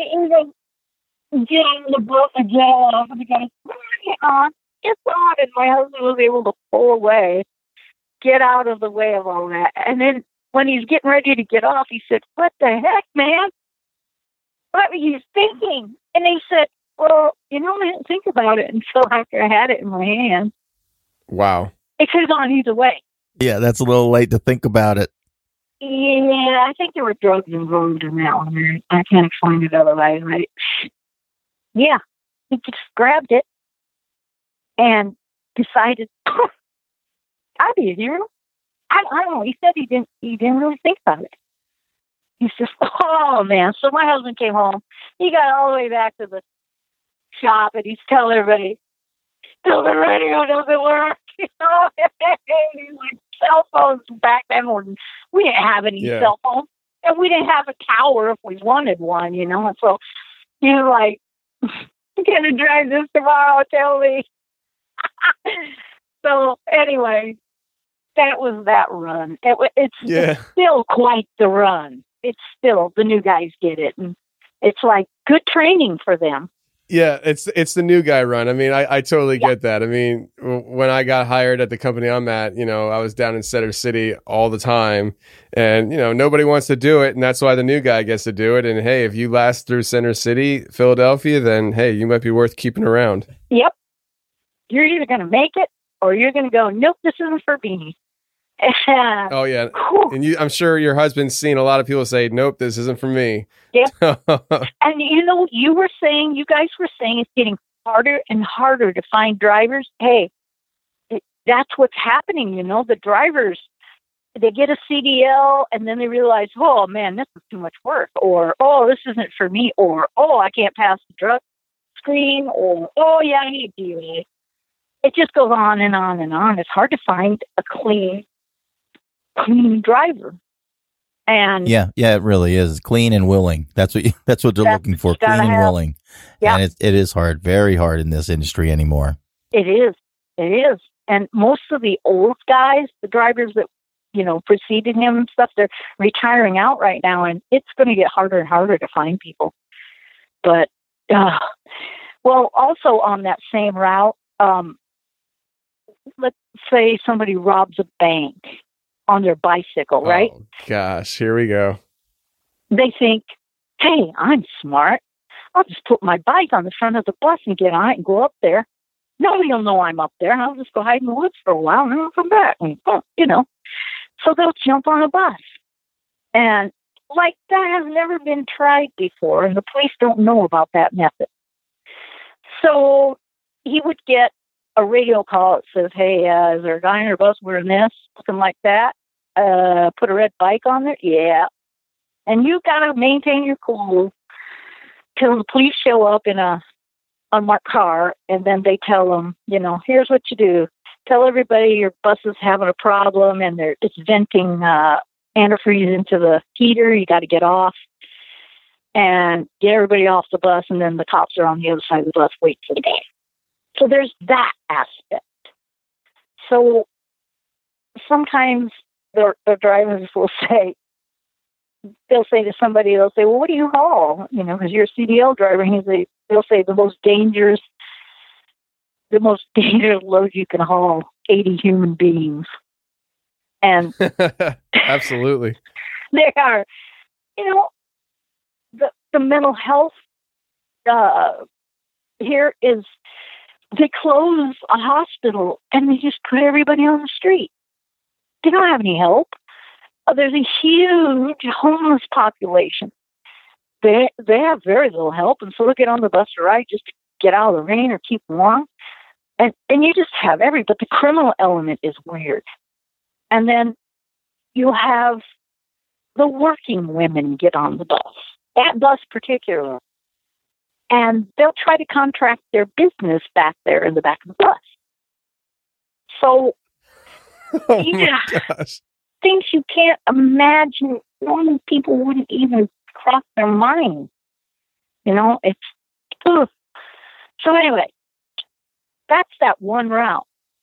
Speaker 7: get on the boat and get off. And the guy said, it's on. And my husband was able to pull away, get out of the way of all that. And then when he's getting ready to get off, he said, what the heck, man? What were you thinking? And he said, well, you know, I didn't think about it until after I had it in my hand.
Speaker 6: Wow.
Speaker 7: It could have gone either way.
Speaker 2: Yeah, that's a little late to think about it.
Speaker 7: Yeah, I think there were drugs involved in that one. I can't explain it otherwise. Yeah, he just grabbed it and decided, I'd be a hero. I don't know. He said he didn't really think about it. He's just, oh man. So my husband came home. He got all the way back to the shop, and he's telling everybody, still the radio doesn't work. You know, like cell phones back then, we didn't have any cell phones, and we didn't have a tower if we wanted one, you know. And so he was like, "I'm gonna drive this tomorrow, tell me." So anyway, that was that run. It's
Speaker 6: Yeah.
Speaker 7: still quite the run. It's still, the new guys get it. And it's like good training for them.
Speaker 6: Yeah, it's the new guy run. I mean, I totally get that. I mean, when I got hired at the company I'm at, I was down in Center City all the time, and nobody wants to do it, and that's why the new guy gets to do it. And hey, if you last through Center City, Philadelphia, then hey, you might be worth keeping around.
Speaker 7: Yep, you're either going to make it or you're going to go, nope, this isn't for me.
Speaker 6: Oh yeah, and I'm sure your husband's seen a lot of people say, nope, this isn't for me.
Speaker 7: Yeah. And you guys were saying it's getting harder and harder to find drivers. Hey, that's what's happening. The drivers, they get a CDL and then they realize, oh man, this is too much work, or, oh, this isn't for me, or, oh, I can't pass the drug screen, or, oh yeah, I need DUA. It just goes on and on and on. It's hard to find a clean driver. And
Speaker 2: yeah, it really is clean and willing. That's what they're looking for. Clean and willing. Yeah. And it is hard, very hard in this industry anymore.
Speaker 7: It is. And most of the old guys, the drivers that, preceded him and stuff, they're retiring out right now, and it's going to get harder and harder to find people. But, well, also on that same route, let's say somebody robs a bank on their bicycle, right?
Speaker 6: Oh, gosh, here we go.
Speaker 7: They think, hey, I'm smart. I'll just put my bike on the front of the bus and get on it and go up there. Nobody will know I'm up there, and I'll just go hide in the woods for a while, and then I'll come back. And, So they'll jump on a bus. And, that has never been tried before, and the police don't know about that method. So he would get a radio call that says, hey, is there a guy on your bus wearing this? Something like that. Put a red bike on there? Yeah. And you got to maintain your cool till the police show up in a unmarked car, and then they tell them, here's what you do. Tell everybody your bus is having a problem, and it's venting antifreeze into the heater. You got to get off and get everybody off the bus, and then the cops are on the other side of the bus waiting for the guy. So there's that aspect. So sometimes the drivers will say, they'll say to somebody, they'll say, well, what do you haul? Because you're a CDL driver. And they'll say the most dangerous load you can haul, 80 human beings. And
Speaker 6: absolutely.
Speaker 7: They are, the mental health here is, they close a hospital and they just put everybody on the street. They don't have any help. There's a huge homeless population. They have very little help, and so they get on the bus to ride just to get out of the rain or keep warm. And you just have but the criminal element is weird. And then you have the working women get on the bus, that bus particularly. And they'll try to contract their business back there in the back of the bus. So, things you can't imagine, normal people wouldn't even cross their mind. It's, ugh. So anyway, that's that one route.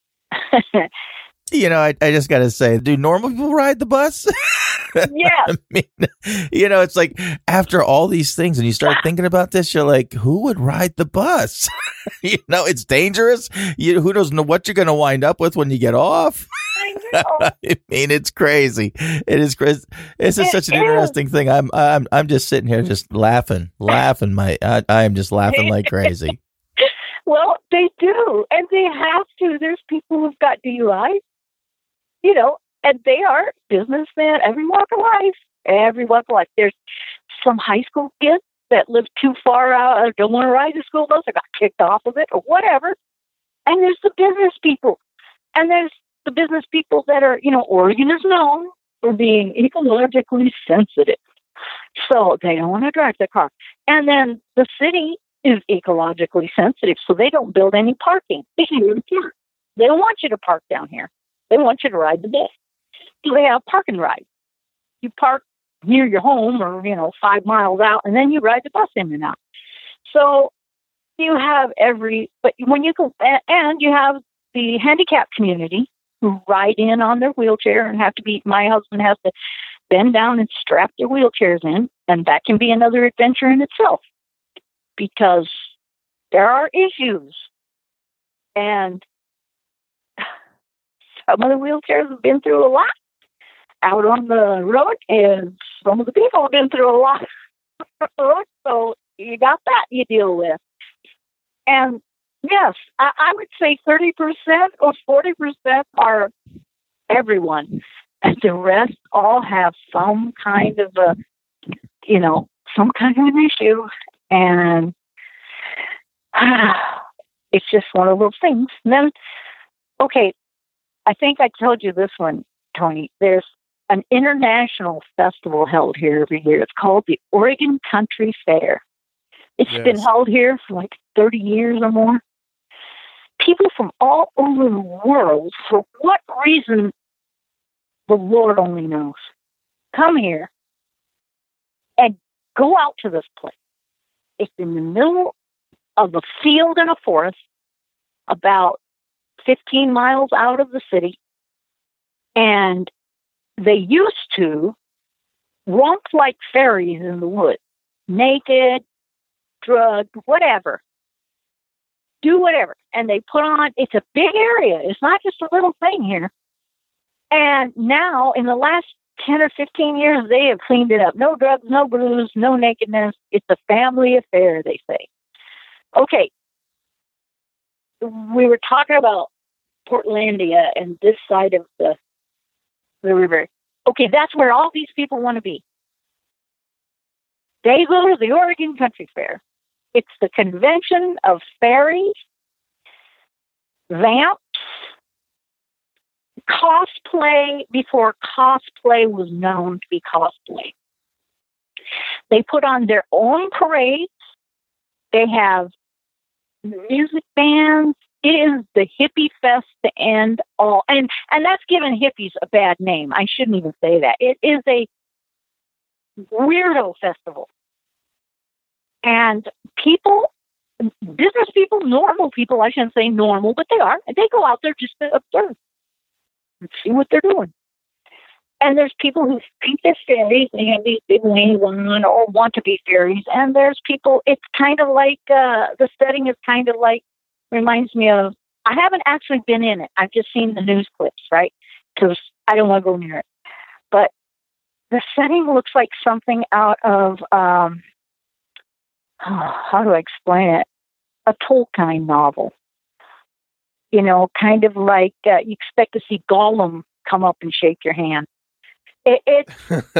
Speaker 2: I just got to say, do normal people ride the bus?
Speaker 7: Yeah.
Speaker 2: I mean, it's like after all these things and you start thinking about this, you're like, who would ride the bus? It's dangerous. Who knows what you're going to wind up with when you get off?
Speaker 7: I know.
Speaker 2: I mean, it's crazy. It is crazy. This is such an interesting thing. I'm just sitting here just laughing. I am just laughing like crazy.
Speaker 7: Well, they do, and they have to. There's people who've got DUIs, and they are businessmen, every walk of life. There's some high school kids that live too far out, or don't want to ride the school bus, or got kicked off of it, or whatever. And there's the business people. And there's the business people that are, Oregon is known for being ecologically sensitive. So they don't want to drive their car. And then the city is ecologically sensitive, so they don't build any parking. They don't want you to park down here. They want you to ride the bus. So they have park and ride. You park near your home or, 5 miles out, and then you ride the bus in and out. So you have but when you go, and you have the handicap community, who ride in on their wheelchair and my husband has to bend down and strap their wheelchairs in. And that can be another adventure in itself because there are issues. And some of the wheelchairs have been through a lot out on the road, and some of the people have been through a lot. So you got that you deal with. And yes, I would say 30% or 40% are everyone. And the rest all have some kind of some kind of an issue. And it's just one of those things. And then, okay, I think I told you this one, Tony. There's an international festival held here every year. It's called the Oregon Country Fair. It's been held here for like 30 years or more. People from all over the world, for what reason, the Lord only knows, come here and go out to this place. It's in the middle of a field and a forest, about 15 miles out of the city. And they used to romp like fairies in the woods, naked, drugged, whatever. Do whatever. And they put on, it's a big area. It's not just a little thing here. And now, in the last 10 or 15 years, they have cleaned it up. No drugs, no booze, no nakedness. It's a family affair, they say. Okay. We were talking about Portlandia and this side of the river. Okay, that's where all these people want to be. They go to the Oregon Country Fair. It's the convention of fairies, vamps, cosplay before cosplay was known to be cosplay. They put on their own parades. They have music bands. It is the hippie fest to end all. And that's given hippies a bad name. I shouldn't even say that. It is a weirdo festival. And people, business people, normal people, I shouldn't say normal, but they are. They go out there just to observe and see what they're doing. And there's people who think they're fairies. They have these big wings on or want to be fairies. And there's people, it's kind of like, the setting is kind of like, reminds me of, I haven't actually been in it. I've just seen the news clips, right? Because I don't want to go near it. But the setting looks like something out of, how do I explain it? A Tolkien novel. You know, kind of like you expect to see Gollum come up and shake your hand. It's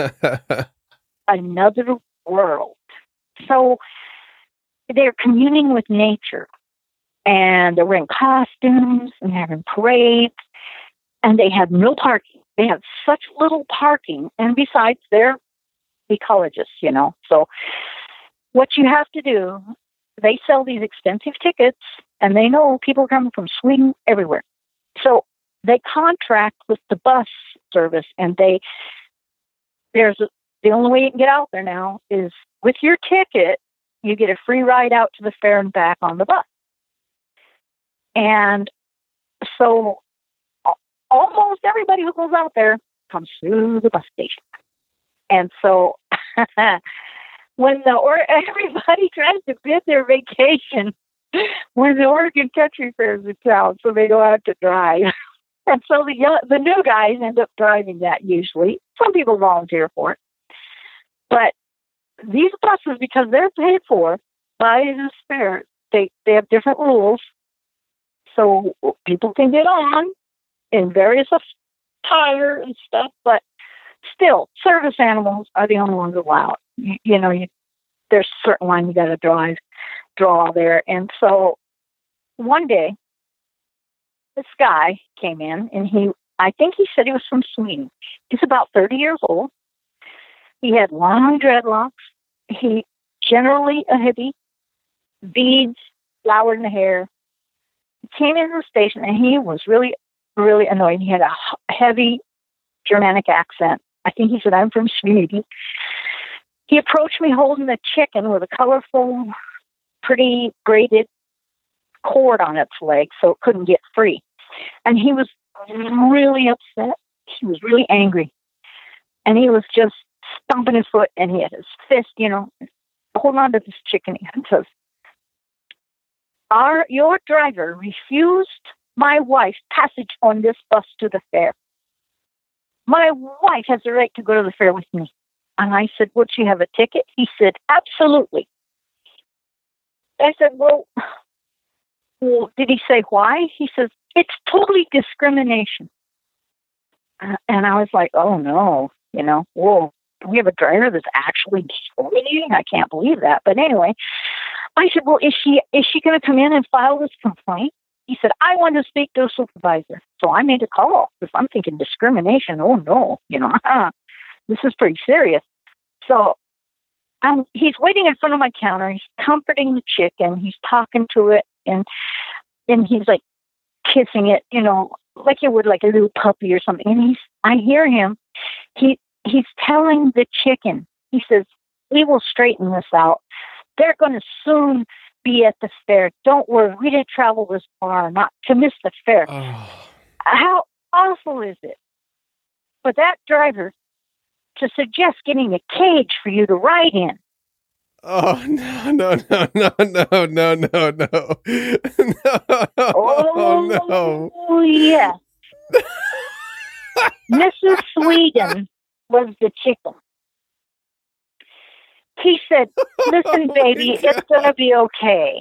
Speaker 7: another world. So they're communing with nature. And they're wearing costumes and having parades. And they have no parking. They have such little parking. And besides, they're ecologists, you know. So what you have to do, they sell these expensive tickets, and they know people are coming from Sweden, everywhere. So they contract with the bus service, and the only way you can get out there now is with your ticket, you get a free ride out to the fair and back on the bus. And so almost everybody who goes out there comes through the bus station. And so when everybody tries to bid their vacation when the Oregon Country Fair is in town, so they go out to drive. And so the new guys end up driving that usually. Some people volunteer for it. But these buses, because they're paid for by this fair, they have different rules. So people can get on in various attire and stuff, but still, service animals are the only ones allowed. There's a certain line you got to draw there. And so one day, this guy came in, and I think he said he was from Sweden. He's about 30 years old. He had long dreadlocks. He generally a hippie, beads, flower in the hair. Came into the station, and he was really, really annoyed. He had a heavy Germanic accent. I think he said, "I'm from Sweden." He approached me holding a chicken with a colorful, pretty braided cord on its leg so it couldn't get free. And he was really upset. He was really angry. And he was just stomping his foot, and he had his fist, hold on to this chicken. And says, your driver refused my wife's passage on this bus to the fair. My wife has the right to go to the fair with me. And I said, would she have a ticket? He said, absolutely. I said, well, did he say why? He says, it's totally discrimination. And I was like, oh, no, whoa, we have a driver that's actually discriminating? I can't believe that. But anyway, I said, well, is she going to come in and file this complaint? He said, I want to speak to a supervisor. So I made a call because I'm thinking discrimination. Oh, no, this is pretty serious. So he's waiting in front of my counter. He's comforting the chicken. He's talking to it. And he's like kissing it, like you would like a little puppy or something. And I hear him. He's telling the chicken, he says, we will straighten this out. They're going to soon be at the fair. Don't worry. We didn't travel this far not to miss the fair. Oh. How awful is it for that driver to suggest getting a cage for you to ride in?
Speaker 6: Oh, no.
Speaker 7: Oh, yeah. Mrs. Sweden was the chicken. He said, listen, baby, it's going to be okay.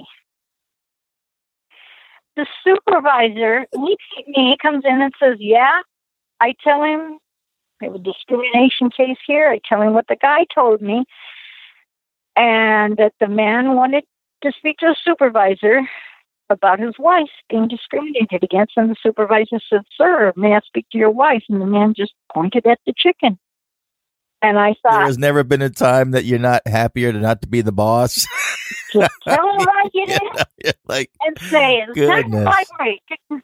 Speaker 7: The supervisor looks at me, he comes in and says, yeah. I tell him, we have a discrimination case here. I tell him what the guy told me. And that the man wanted to speak to a supervisor about his wife being discriminated against. And the supervisor said, sir, may I speak to your wife? And the man just pointed at the chicken. And I thought,
Speaker 2: there has never been a time that you're not happier to not to be the boss.
Speaker 7: Just tell him right in and say, it's not vibrate.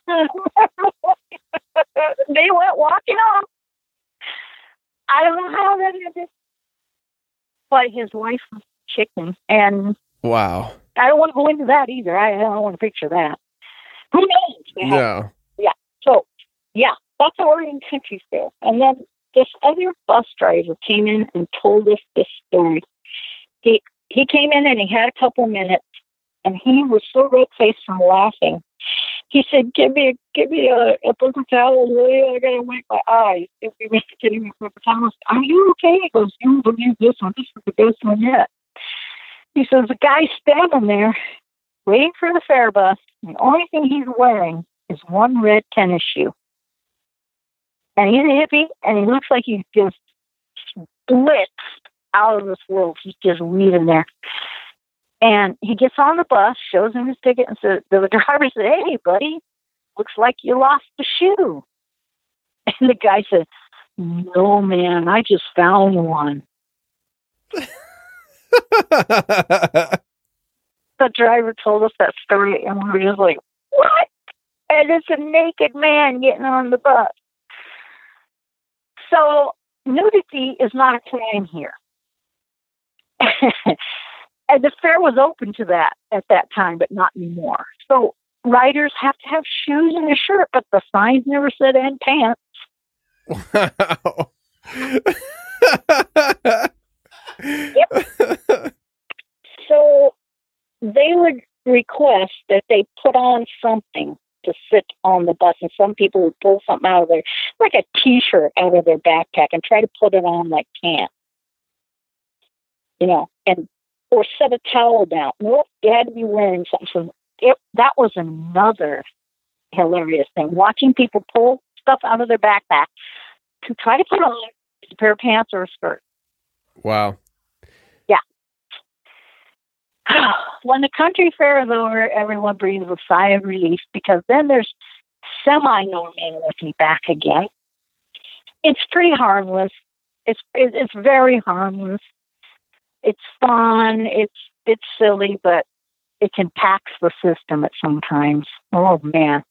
Speaker 7: They went walking off. I don't know how that ended. But his wife was chicken. And
Speaker 6: wow.
Speaker 7: I don't want to go into that either. I don't want to picture that. Who knows?
Speaker 6: No.
Speaker 7: Yeah. So, yeah, that's Oregon Country Fair. And then this other bus driver came in and told us this story. He came in and he had a couple minutes, and he was so red-faced from laughing. He said, give me a paper towel, will you? I gotta wipe my eyes. If we were getting me a paper towel, are you okay? He goes, you won't believe this one. This is the best one yet. He says, the guy's standing there waiting for the fair bus. And the only thing he's wearing is one red tennis shoe. And he's a hippie, and he looks like he's just blitzed out of this world. He's just leaving there. And he gets on the bus, shows him his ticket, and says, the driver said, hey, buddy, looks like you lost the shoe. And the guy said, no, man, I just found one. The driver told us that story, and we were just like, what? And it's a naked man getting on the bus. So nudity is not a crime here. And the fair was open to that at that time, but not anymore. So riders have to have shoes and a shirt, but the signs never said and pants.
Speaker 6: Wow.
Speaker 7: Yep. So they would request that they put on something to sit on the bus, and some people would pull something out of their, like a T-shirt out of their backpack, and try to put it on like pants, and or set a towel down. Nope, you had to be wearing something. So that was another hilarious thing, watching people pull stuff out of their backpack to try to put on a pair of pants or a skirt.
Speaker 6: Wow.
Speaker 7: Yeah. When the country fair is over, everyone breathes a sigh of relief, because then there's semi-normality back again. It's pretty harmless. It's very harmless. It's fun. It's silly, but it can tax the system at sometimes. Oh man.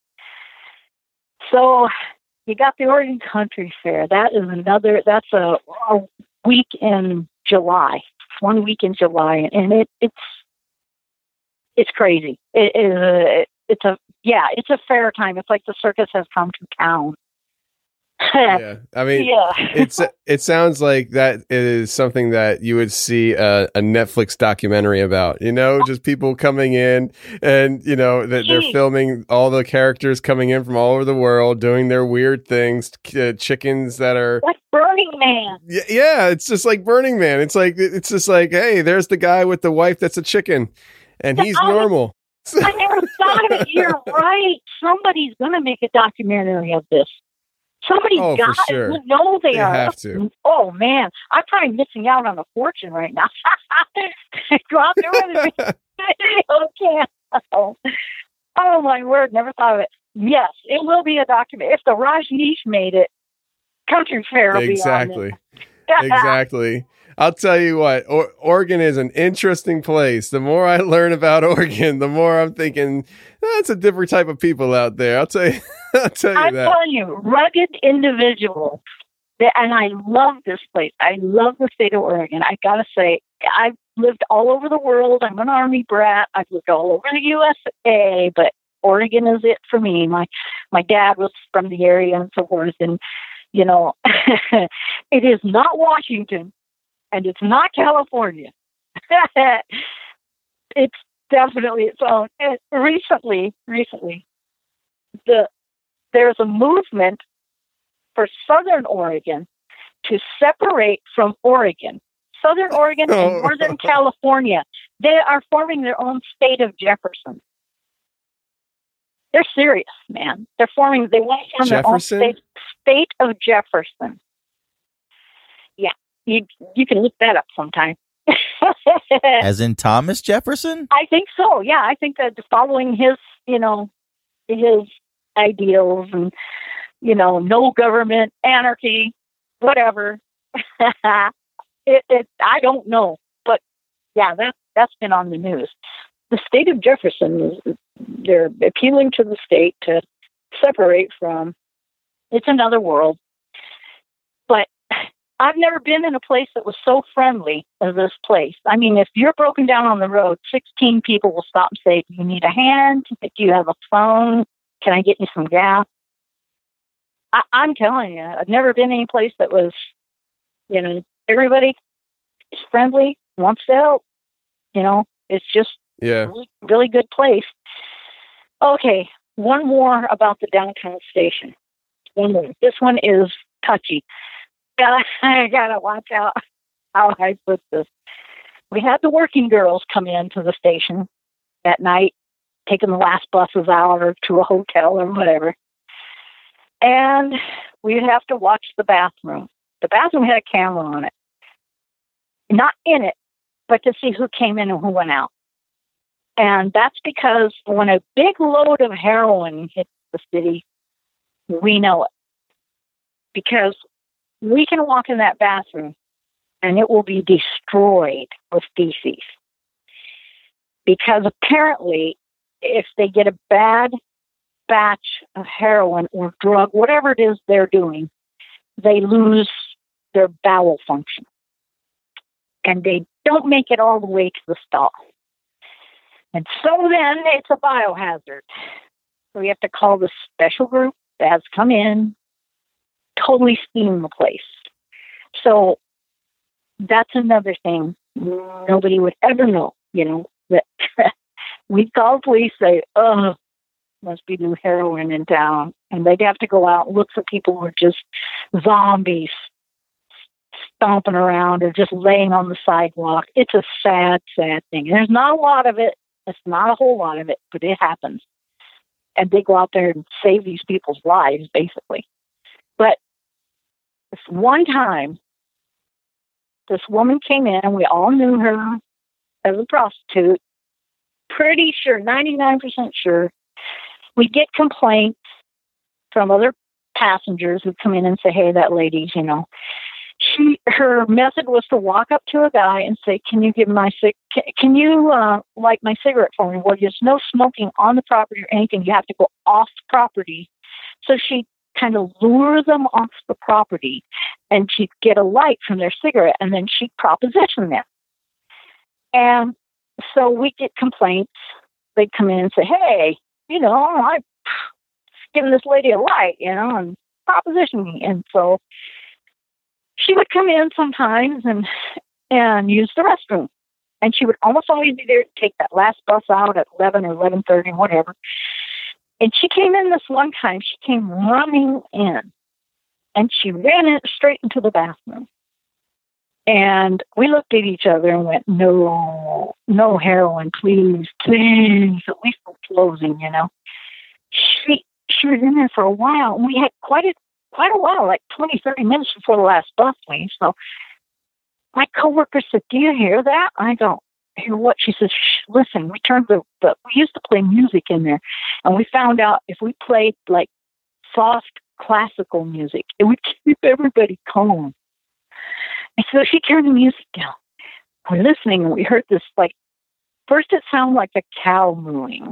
Speaker 7: So you got the Oregon Country Fair. That's a week in July. 1 week in July, and it's crazy. it's a fair time. It's like the circus has come to town.
Speaker 6: Yeah, I mean,
Speaker 7: Yeah.
Speaker 6: it sounds like that is something that you would see a Netflix documentary about. Just people coming in, and that they're filming all the characters coming in from all over the world doing their weird things. Chickens that are
Speaker 7: like Burning Man.
Speaker 6: Yeah, it's just like Burning Man. It's just like, hey, there's the guy with the wife that's a chicken, and he's normal.
Speaker 7: I never thought of it. You're right. Somebody's going to make a documentary of this. Somebody's got
Speaker 6: for sure.
Speaker 7: it. No, they are.
Speaker 6: Have to.
Speaker 7: Oh, man. I'm probably missing out on a fortune right now. Go out there with me. Okay. Oh, my word. Never thought of it. Yes, it will be a documentary. If the Rajneesh made it, Country Fair will be on it.
Speaker 6: Exactly. I'll tell you what, Oregon is an interesting place. The more I learn about Oregon, the more I'm thinking, that's a different type of people out there. I'll tell you
Speaker 7: I'm telling you, rugged individuals. And I love this place. I love the state of Oregon. I got to say, I've lived all over the world. I'm an Army brat. I've lived all over the USA, but Oregon is it for me. My dad was from the area and so forth. And, it is not Washington. And it's not California. It's definitely its own. And recently, there's a movement for Southern Oregon to separate from Oregon. Southern Oregon and Northern California. They are forming their own state of Jefferson. They're serious, man. They want to form their own state of Jefferson. Yeah. You can look that up sometime.
Speaker 2: As in Thomas Jefferson?
Speaker 7: I think so. Yeah, I think that following his ideals and no government, anarchy, whatever. I don't know, but yeah, that's been on the news. The state of Jefferson they're appealing to the state to separate from. It's another world, but I've never been in a place that was so friendly as this place. I mean, if you're broken down on the road, 16 people will stop and say, do you need a hand? Do you have a phone? Can I get you some gas? I'm telling you, I've never been any place that was, everybody is friendly, wants to help. It's just really, really good place. Okay, one more about the downtown station. One more. This one is touchy. I gotta watch out how I put this. We had the working girls come into the station at night, taking the last buses out or to a hotel or whatever. And we'd have to watch the bathroom. The bathroom had a camera on it. Not in it, but to see who came in and who went out. And that's because when a big load of heroin hits the city, we know it. Because we can walk in that bathroom and it will be destroyed with feces. Because apparently, if they get a bad batch of heroin or drug, whatever it is they're doing, they lose their bowel function. And they don't make it all the way to the stall. And so then it's a biohazard. So we have to call the special group that has come in, totally steam the place. So that's another thing nobody would ever know, that we'd call police, say, oh, must be new heroin in town. And they'd have to go out and look for people who are just zombies stomping around or just laying on the sidewalk. It's a sad, sad thing. And there's not a lot of it. It's not a whole lot of it, but it happens. And they go out there and save these people's lives, basically. But this one time, this woman came in, and we all knew her as a prostitute. Pretty sure, 99% sure. We get complaints from other passengers who come in and say, hey, that lady's, her method was to walk up to a guy and say, can you give my can you light my cigarette for me? Well, there's no smoking on the property or anything. You have to go off the property. So she kind of lure them off the property, and she'd get a light from their cigarette, and then she'd proposition them. And so we get complaints. They'd come in and say, hey, I'm giving this lady a light, and propositioning. And so she would come in sometimes and use the restroom. And she would almost always be there to take that last bus out at 11 or 11:30, whatever. And she came in this one time. She came running in, and she ran it straight into the bathroom. And we looked at each other and went, no heroin, please, at least for closing, She was in there for a while. And we had quite a while, like 20, 30 minutes before the last bus leaves. So my coworker said, "Do you hear that?" I don't hear what. She says, "Listen, we turned we used to play music in there, and we found out if we played like soft classical music, it would keep everybody calm." And so she turned the music down. We're listening, and we heard this, like, first it sounded like a cow mooing.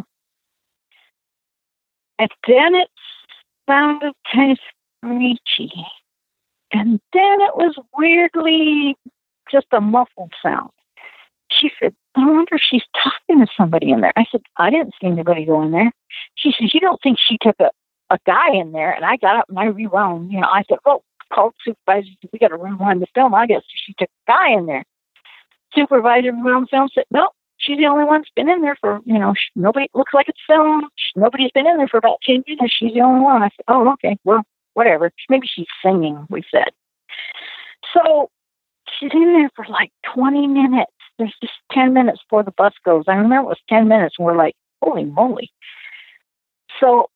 Speaker 7: And then it sounded kind of screechy. And then it was weirdly just a muffled sound. She said, "I wonder if she's talking to somebody in there." I said, "I didn't see anybody go in there." She said, "You don't think she took a guy in there?" And I got up and I rewound. I said, "Oh, called supervisor. We got to rewind the film. I guess she took a guy in there." Supervisor rewound film, said, "No, she's the only one that's been in there for, nobody, looks like it's filmed. Nobody's been in there for about 10 minutes. She's the only one." I said, "Oh, okay, well, whatever. Maybe she's singing," we said. So she's in there for like 20 minutes. There's just 10 minutes before the bus goes. I remember it was 10 minutes, and we're like, holy moly. So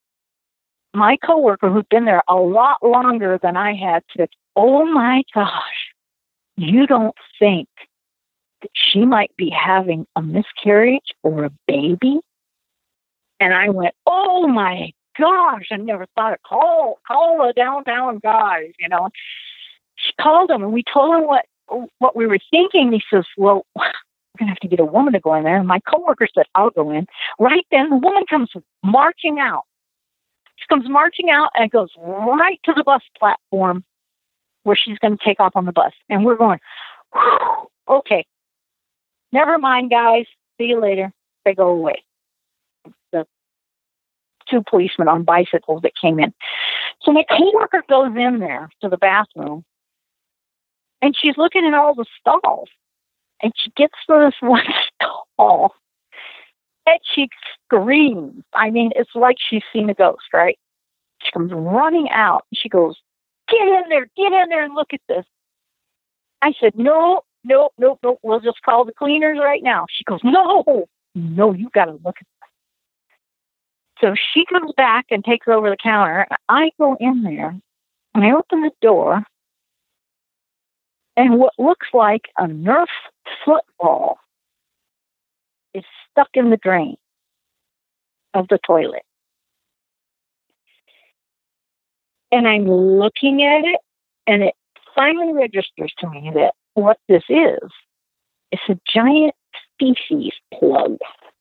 Speaker 7: my coworker, who'd been there a lot longer than I had, said, "Oh my gosh, you don't think that she might be having a miscarriage or a baby?" And I went, "Oh my gosh, I never thought of call the downtown guys, She called him, and we told him what we were thinking. He says, "Well, we're going to have to get a woman to go in there." And my coworker said, "I'll go in." Right then, the woman comes marching out. She comes marching out and goes right to the bus platform where she's going to take off on the bus. And we're going, okay, never mind, guys. See you later. They go away. The two policemen on bicycles that came in. So my coworker goes in there to the bathroom, and she's looking at all the stalls. And she gets to this one stall, and she screams. I mean, it's like she's seen a ghost, right? She comes running out. She goes, get in there and look at this." I said, no, we'll just call the cleaners right now. She goes, no, you got to look at this. So she comes back and takes over the counter. I go in there, and I open the door, and what looks like a Nerf football is stuck in the drain of the toilet. And I'm looking at it, and it finally registers to me that what this is, it's a giant species plug.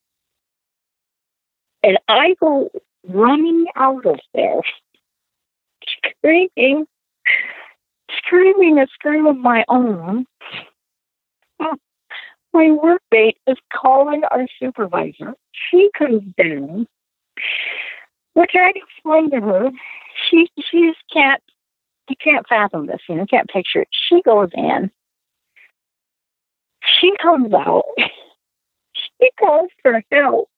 Speaker 7: And I go running out of there, screaming a scream of my own. My workmate is calling our supervisor. She comes down. We're trying to explain to her. She just can't. You can't fathom this. Can't picture it. She goes in. She comes out. She calls for help.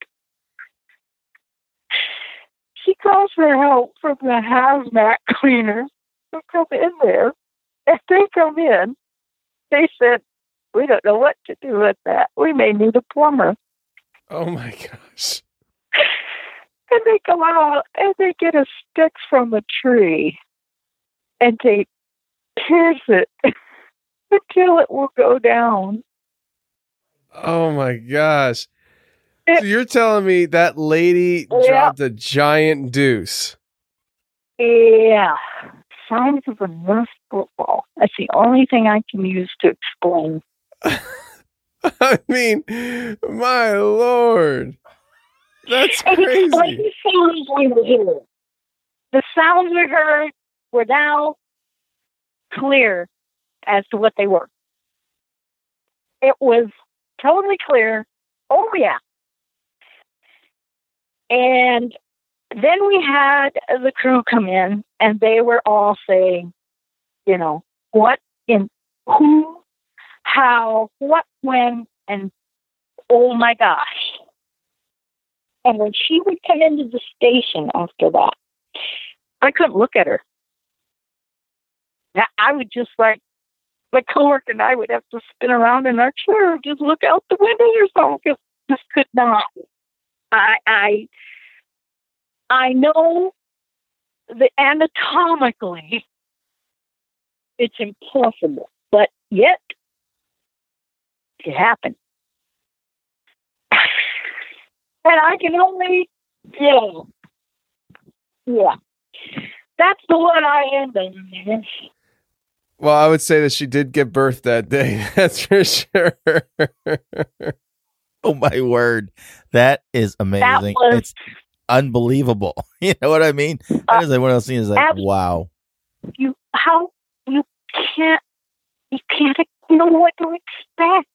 Speaker 7: She calls for help from the hazmat cleaners who come in there. As they come in, they said, "We don't know what to do with that. We may need a plumber."
Speaker 6: Oh my gosh.
Speaker 7: And they go out and they get a stick from a tree and they pierce it until it will go down.
Speaker 6: Oh my gosh. So you're telling me that lady dropped a giant deuce?
Speaker 7: Yeah. Signs of a Nerf football. That's the only thing I can use to explain.
Speaker 6: I mean, my Lord. That's crazy.
Speaker 7: The sounds we heard. The sounds we heard were now clear as to what they were. It was totally clear. Oh, yeah. And then we had the crew come in, and they were all saying, what in who, how, what, when, and oh my gosh. And when she would come into the station after that, I couldn't look at her. I would just my coworker and I would have to spin around in our chair, just look out the window or something, because just could not. I know that anatomically it's impossible, but yet it happened. And I can only, yeah. That's the one I end on.
Speaker 6: Well, I would say that she did give birth that day. That's for sure.
Speaker 2: Oh my word. That is amazing. It's unbelievable. You know what I mean? That is like one of those things like, wow.
Speaker 7: You can't know what to expect.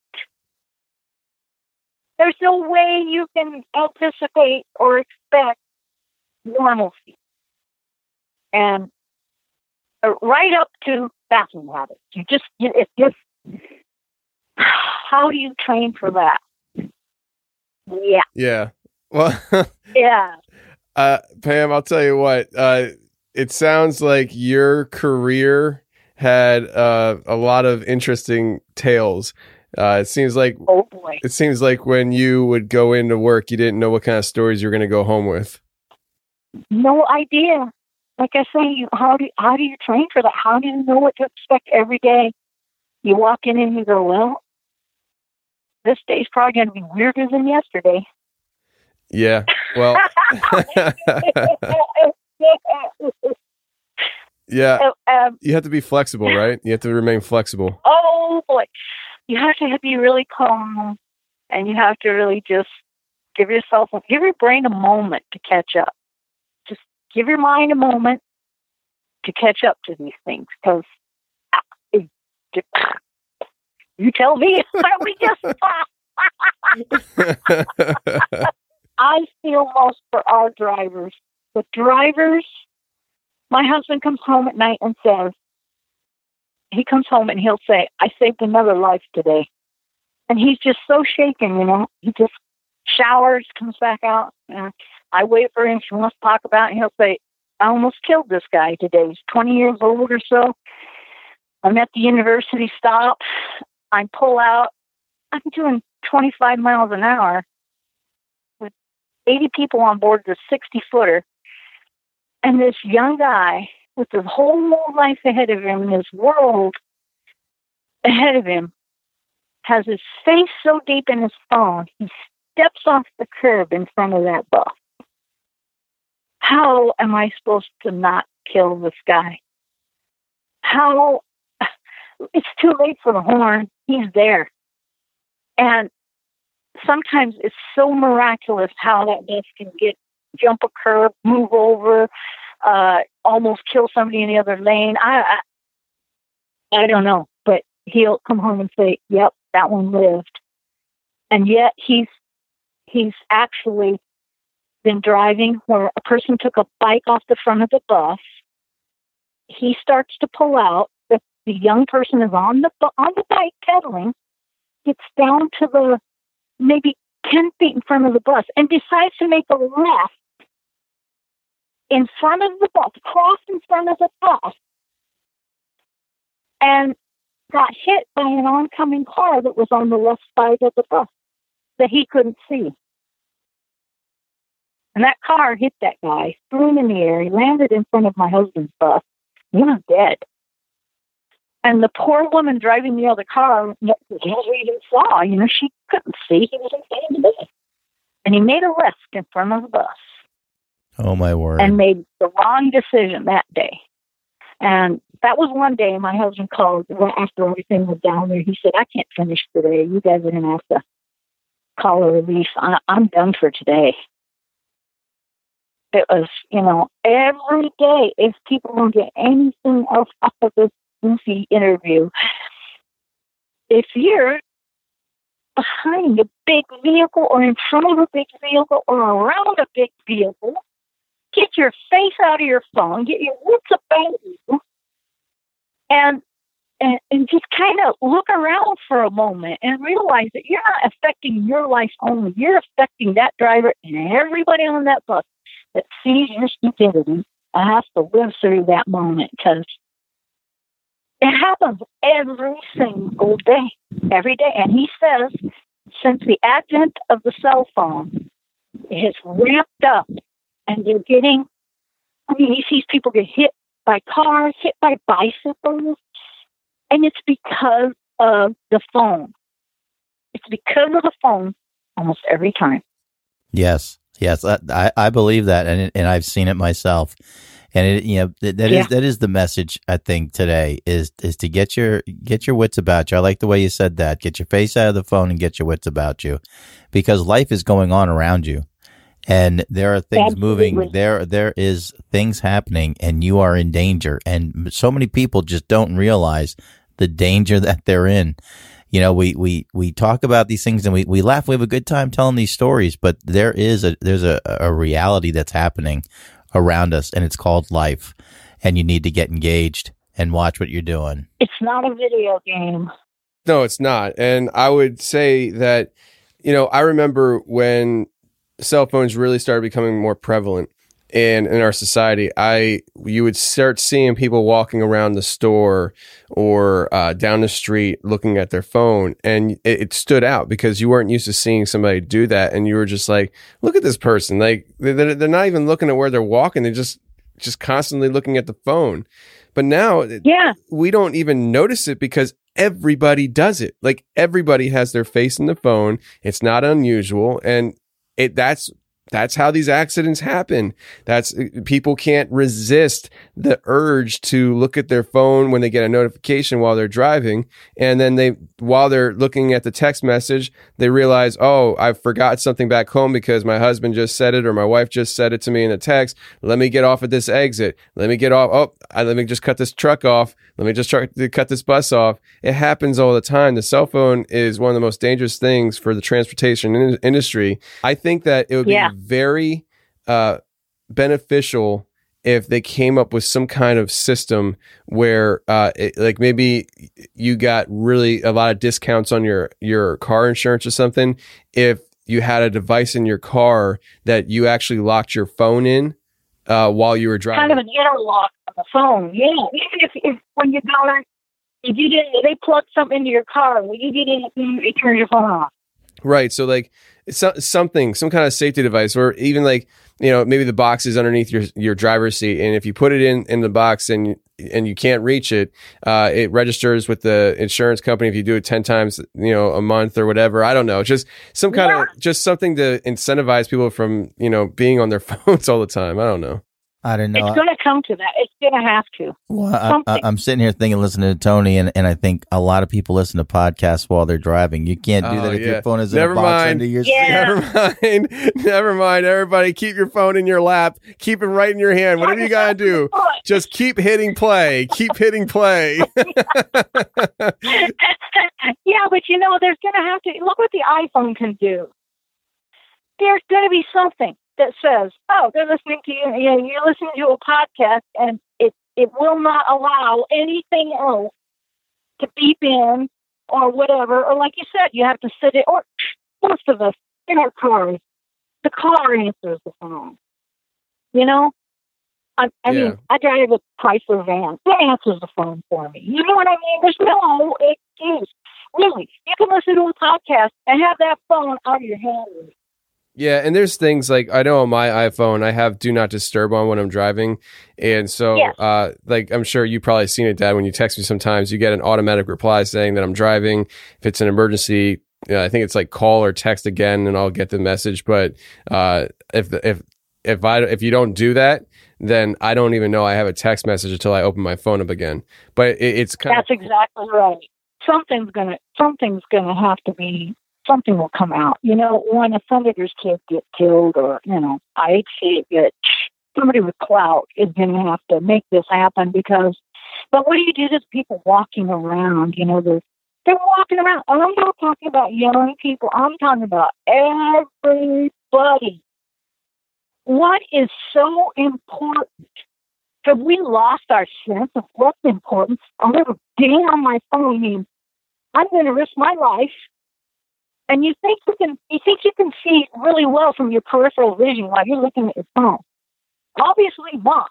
Speaker 7: There's no way you can anticipate or expect normalcy. And right up to bathroom habits. It's just, how do you train for that? Yeah.
Speaker 6: Yeah. Well,
Speaker 7: yeah.
Speaker 6: Pam, I'll tell you what, it sounds like your career had a lot of interesting tales. It seems like,
Speaker 7: oh boy.
Speaker 6: It seems like when you would go into work, you didn't know what kind of stories you were going to go home with.
Speaker 7: No idea. Like I say, how do you train for that? How do you know what to expect every day? You walk in and you go, well, this day's probably going to be weirder than yesterday.
Speaker 6: Yeah. Well, yeah. You have to be flexible, right? You have to remain flexible.
Speaker 7: Oh boy. You have to be really calm, and you have to really just give your brain a moment to catch up. Just give your mind a moment to catch up to these things, because you tell me. We just I feel most for our drivers. The drivers, my husband comes home at night and says, he comes home and he'll say, I saved another life today. And he's just so shaken, He just showers, comes back out. And I wait for him. She wants to talk about it. And he'll say, I almost killed this guy today. He's 20 years old or so. I'm at the university stop. I pull out. I'm doing 25 miles an hour with 80 people on board the 60-footer. And this young guy with his whole life ahead of him, his world ahead of him, has his face so deep in his phone, he steps off the curb in front of that bus. How am I supposed to not kill this guy? How? It's too late for the horn. He's there. And sometimes it's so miraculous how that bus can jump a curb, move over, almost kill somebody in the other lane. I don't know, but he'll come home and say, yep, that one lived. And yet he's actually been driving where a person took a bike off the front of the bus. He starts to pull out. The young person is on the bike pedaling, gets down to the maybe 10 feet in front of the bus and decides to make a left in front of the bus, cross in front of the bus, and got hit by an oncoming car that was on the left side of the bus that he couldn't see. And that car hit that guy, threw him in the air. He landed in front of my husband's bus. He was dead. And the poor woman driving the other car never even saw. She couldn't see. He was in the bus. And he made a left in front of the bus.
Speaker 2: Oh, my word.
Speaker 7: And made the wrong decision that day. And that was one day my husband called after everything was down there. He said, I can't finish today. You guys are going to have to call a relief. I'm done for today. It was, every day, if people don't get anything else out of this goofy interview, if you're behind a big vehicle or in front of a big vehicle or around a big vehicle. Get your face out of your phone. Get your wits about you. And just kind of look around for a moment and realize that you're not affecting your life only. You're affecting that driver and everybody on that bus that sees your stupidity and has to live through that moment, because it happens every single day, every day. And he says, since the advent of the cell phone, it has ramped up, and they're getting, he sees people get hit by cars, hit by bicycles, and it's because of the phone. It's because of the phone almost every time.
Speaker 2: Yes, I believe that, and I've seen it myself. And that is the message, I think, today is to get your wits about you. I like the way you said that. Get your face out of the phone and get your wits about you, because life is going on around you, and there are things moving. There is things happening, and you are in danger. And so many people just don't realize the danger that they're in. You know, we talk about these things and we laugh. We have a good time telling these stories, but there's a reality that's happening around us, and it's called life, and you need to get engaged and watch what you're doing.
Speaker 7: It's not a video game.
Speaker 6: No, it's not. And I would say that, I remember when cell phones really started becoming more prevalent in our society, you would start seeing people walking around the store or down the street looking at their phone, and it stood out because you weren't used to seeing somebody do that, and you were just like, look at this person, like they're not even looking at where they're walking, they're just constantly looking at the phone. But now, we don't even notice it because everybody does it. Like, everybody has their face in the phone. It's not unusual, and that's how these accidents happen. People can't resist the urge to look at their phone when they get a notification while they're driving. And then while they're looking at the text message, they realize, oh, I forgot something back home because my husband just said it or my wife just said it to me in a text. Let me get off at this exit. Let me get off. Oh, let me just cut this truck off. Let me just try to cut this bus off. It happens all the time. The cell phone is one of the most dangerous things for the transportation industry. I think that it would be very beneficial if they came up with some kind of system where like maybe you got really a lot of discounts on your car insurance or something if you had a device in your car that you actually locked your phone in while you were driving.
Speaker 7: Kind of an interlock on the phone, yeah. Even if when you're going, if you did, they plug something into your car, when you get in, you turn your phone off.
Speaker 6: Right. So like some kind of safety device, or even like, maybe the box is underneath your driver's seat. And if you put it in the box and you can't reach it, it registers with the insurance company if you do it 10 times, a month or whatever. I don't know. Just some kind of, just something to incentivize people from, being on their phones all the time. I don't know.
Speaker 2: I don't know.
Speaker 7: It's going to come to that. It's going to have to.
Speaker 2: Well, I'm sitting here thinking, listening to Tony, and I think a lot of people listen to podcasts while they're driving. You can't do that if your phone is in a box under your seat.
Speaker 6: Never mind. Everybody, keep your phone in your lap. Keep it right in your hand. Whatever you got to do, just keep hitting play. Keep hitting play.
Speaker 7: Yeah, but there's going to have to, look what the iPhone can do. There's going to be something that says, oh, they're listening to you, you're listening to a podcast, and it will not allow anything else to beep in or whatever. Or like you said, you have to sit it, or most of us in our cars, the car answers the phone. I mean, I drive a Chrysler van. It answers the phone for me. You know what I mean? There's no excuse. Really, you can listen to a podcast and have that phone out of your hand.
Speaker 6: Yeah, and there's things like, I know on my iPhone, I have Do Not Disturb on when I'm driving. And so, like, I'm sure you've probably seen it, Dad, when you text me sometimes, you get an automatic reply saying that I'm driving. If it's an emergency, I think it's like call or text again, and I'll get the message. But if you don't do that, then I don't even know I have a text message until I open my phone up again. But it's kind
Speaker 7: That's exactly right. Something's gonna have to be. Something will come out. When a senator's kid get killed, or, I hate to see it, but somebody with clout is going to have to make this happen but what do you do to the people walking around, the They're walking around. And I'm not talking about young people. I'm talking about everybody. What is so important? Have we lost our sense of what's important? A little ding on my phone means I'm going to risk my life. And you think you can see really well from your peripheral vision while you're looking at your phone. Obviously not.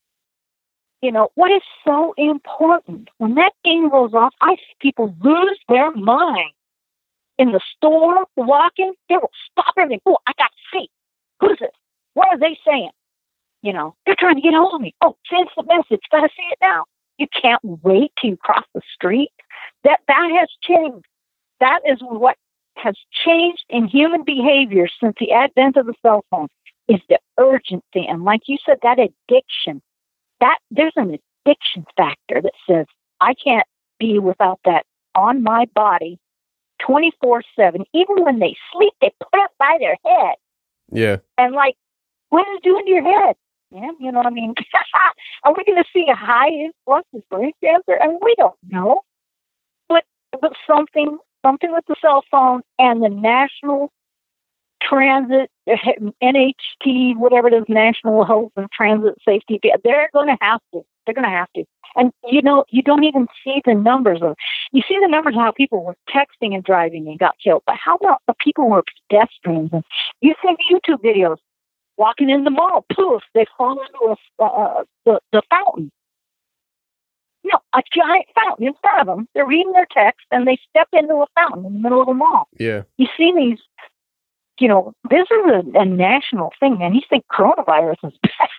Speaker 7: You know, what is so important? When that ding goes off, I see people lose their mind. In the store, walking, they will stop everything. Oh, I got to see. Who's it? What are they saying? You know, they're trying to get hold of me. Oh, send the message. Got to see it now. You can't wait till you cross the street. That has changed. That is what has changed in human behavior since the advent of the cell phone is the urgency. And like you said, that addiction, that there's an addiction factor that says, I can't be without that on my body 24/7. Even when they sleep, they put it by their head.
Speaker 6: Yeah.
Speaker 7: And like, what is it doing to your head? Yeah, you know what I mean? Are we going to see a high influx of brain cancer? I mean, we don't know. But something with the cell phone and the National Transit, NHT, whatever it is, National Health and Transit Safety, they're going to have to. They're going to have to. And, you know, you don't even see the numbers of, you see the numbers of how people were texting and driving and got killed. But how about the people who were pedestrians? And you see YouTube videos, walking in the mall, poof, they fall into the fountain. You know, a giant fountain in front of them. They're reading their text and they step into a fountain in the middle of the mall.
Speaker 6: Yeah.
Speaker 7: You see these, you know, this is a national thing, man. You think coronavirus is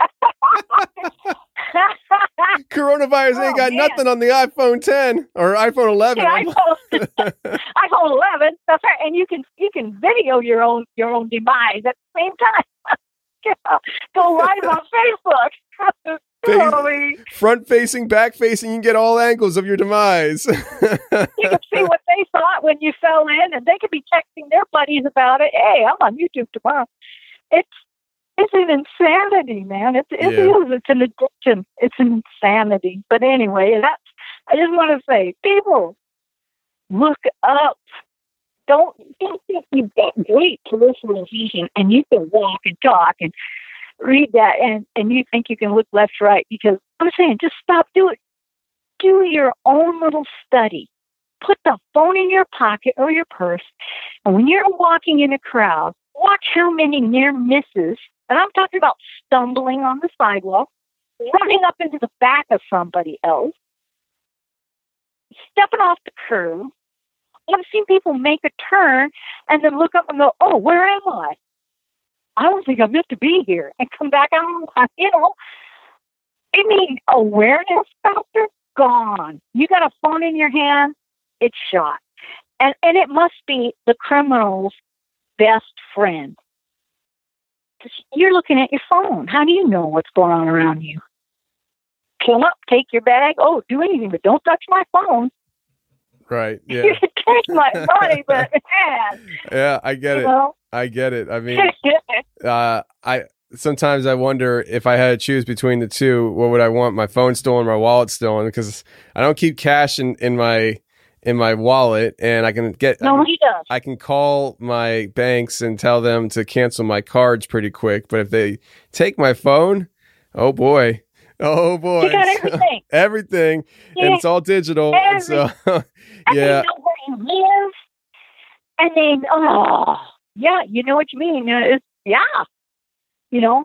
Speaker 7: bad.
Speaker 6: Coronavirus ain't got nothing on the iPhone 10 or iPhone 11.
Speaker 7: Yeah, iPhone 11. That's right. And you can video your own demise at the same time. Go live on Facebook.
Speaker 6: Front facing, back facing, you can get all angles of your demise.
Speaker 7: You can see what they thought when you fell in, and they could be texting their buddies about it. Hey, I'm on YouTube tomorrow. It's an insanity, man. It's an addiction. It's an insanity. But anyway, I just want to say, people, look up. Don't think you can't wait to listen to vision and you can walk and talk and read that and you think you can look left, right, because I'm saying just stop, do it. Do your own little study. Put the phone in your pocket or your purse, and when you're walking in a crowd, watch how many near misses, and I'm talking about stumbling on the sidewalk, running up into the back of somebody else, stepping off the curb. I've seen people make a turn and then look up and go, oh, where am I? I don't think I'm meant to be here. And come back out, you know. I mean, awareness factor, gone. You got a phone in your hand, it's shot. And it must be the criminal's best friend. You're looking at your phone. How do you know what's going on around you? Come up, take your bag. Oh, do anything, but don't touch my phone.
Speaker 6: Right. Yeah.
Speaker 7: You can take my money, but
Speaker 6: yeah, I get it.
Speaker 7: Know?
Speaker 6: I get it. I mean, sometimes I wonder if I had to choose between the two, what would I want? My phone stolen, my wallet stolen? Because I don't keep cash in my wallet, and I can get.
Speaker 7: Nobody does.
Speaker 6: I can call my banks and tell them to cancel my cards pretty quick. But if they take my phone, oh boy. Oh boy!
Speaker 7: You got everything.
Speaker 6: Everything,
Speaker 7: yeah.
Speaker 6: And it's all digital. And so,
Speaker 7: and
Speaker 6: yeah.
Speaker 7: they know where you live, and yeah, you know what you mean. Yeah, you know,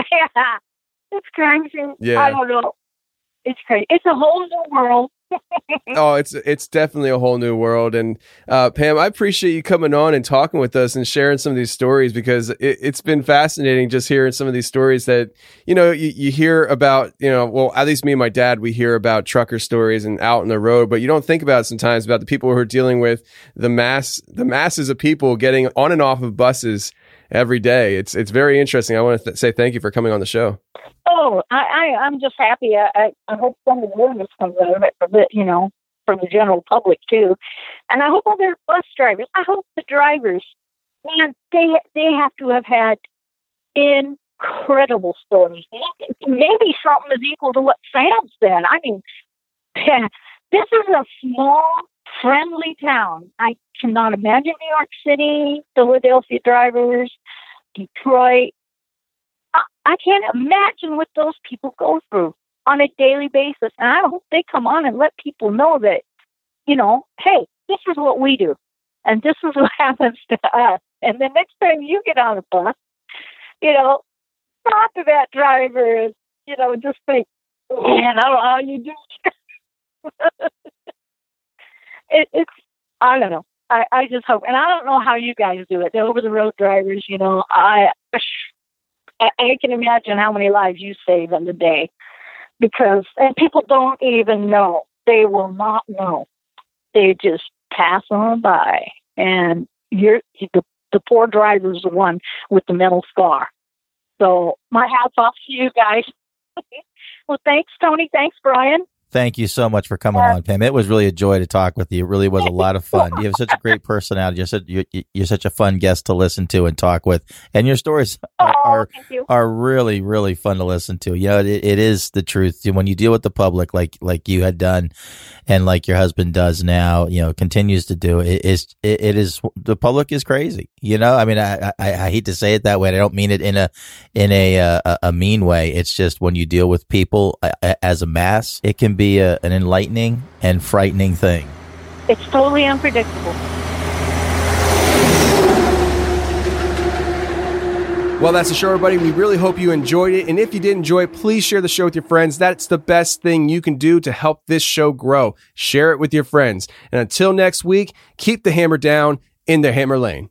Speaker 7: it's crazy.
Speaker 6: Yeah,
Speaker 7: I don't know. It's crazy. It's a whole new world.
Speaker 6: Oh, it's definitely a whole new world. And Pam, I appreciate you coming on and talking with us and sharing some of these stories, because it's been fascinating just hearing some of these stories that, you know, you hear about, you know, well, at least me and my dad, we hear about trucker stories and out on the road, but you don't think about it sometimes about the people who are dealing with the masses of people getting on and off of buses every day. It's very interesting. I want to say thank you for coming on the show.
Speaker 7: Oh, I'm just happy. I hope some awareness comes out of it for the, you know, from the general public too. And I hope other bus drivers, I hope the drivers, man, they have to have had incredible stories. Maybe something is equal to what Sam said. I mean, this is a small friendly town. I cannot imagine New York City, Philadelphia drivers, Detroit. I can't imagine what those people go through on a daily basis. And I hope they come on and let people know that, hey, this is what we do. And this is what happens to us. And the next time you get on a bus, talk to that driver and, just think, man, I don't know how you do it's, I don't know. I just hope, and I don't know how you guys do it. The over-the-road drivers, I can imagine how many lives you save in the day and people don't even know. They will not know. They just pass on by, and the poor driver's the one with the mental scar. So my hat's off to you guys. Well, thanks, Tony. Thanks, Brian.
Speaker 2: Thank you so much for coming on, Pam. It was really a joy to talk with you. It really was a lot of fun. You have such a great personality. You're such a fun guest to listen to and talk with. And your stories are really, really fun to listen to. It is the truth. When you deal with the public like you had done and like your husband does now, continues to do, it is the public is crazy. I mean, I hate to say it that way. And I don't mean it in a mean way. It's just when you deal with people as a mass, it can be an enlightening and frightening thing.
Speaker 7: It's totally unpredictable.
Speaker 6: Well, that's the show, everybody. We really hope you enjoyed it. And if you did enjoy it, please share the show with your friends. That's the best thing you can do to help this show grow. Share it with your friends. And until next week, keep the hammer down in the hammer lane.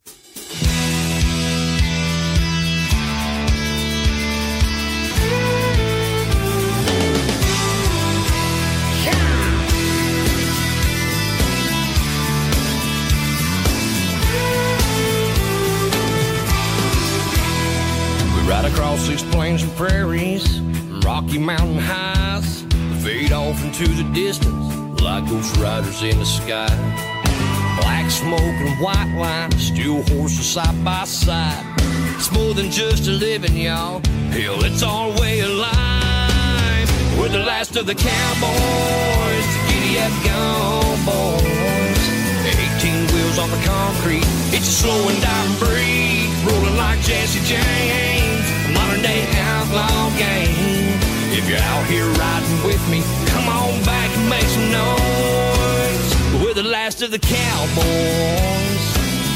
Speaker 8: Across these plains and prairies, Rocky Mountain highs, fade off into the distance like ghost riders in the sky. Black smoke and white line, steel horses side by side. It's more than just a living, y'all. Hell, it's our way of life. We're the last of the cowboys, the giddy-up gone boys. 18 wheels on the concrete, it's a slow and dying breed, rolling like Jesse James. Modern day outlaw game. If you're out here riding with me, come on back and make some noise. We're the last of the cowboys.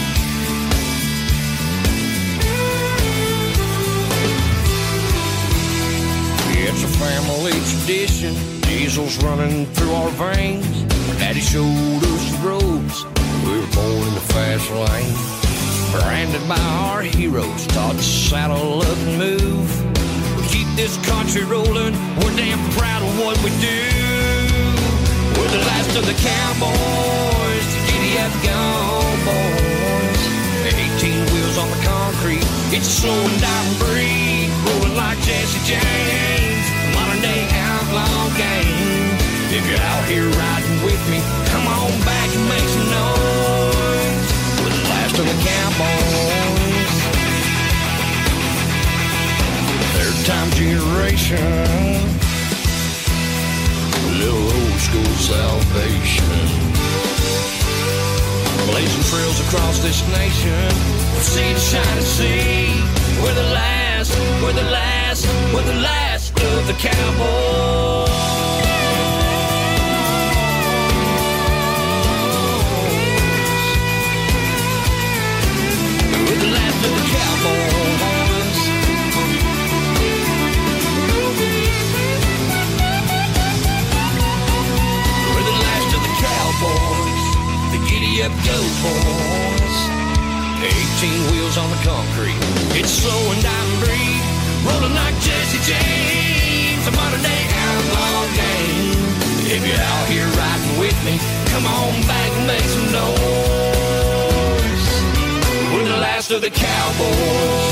Speaker 8: It's a family tradition. Diesel's running through our veins. Daddy showed us the roads. We were born in the fast lane. Branded by our heroes, taught to saddle up and move. We keep this country rolling, we're damn proud of what we do. We're the last of the cowboys, the giddy-up gone boys. 18 wheels on the concrete, it's a slow and dying breed, rolling like Jesse James. Modern day outlaw game. If you're out here riding with me, come on back and make some noise. We're the last of the cowboys. Third time generation. A little old school salvation. Blazing trails across this nation. From sea to shining sea. We're the last, we're the last, we're the last of the cowboys. We're the last of the cowboys. We're the last of the cowboys. The giddy-up go boys. 18 wheels on the concrete. It's slow and dying breed. Rolling like Jesse James. A modern day outlaw game. If you're out here riding with me, come on back and make some noise. We're the last of the cowboys.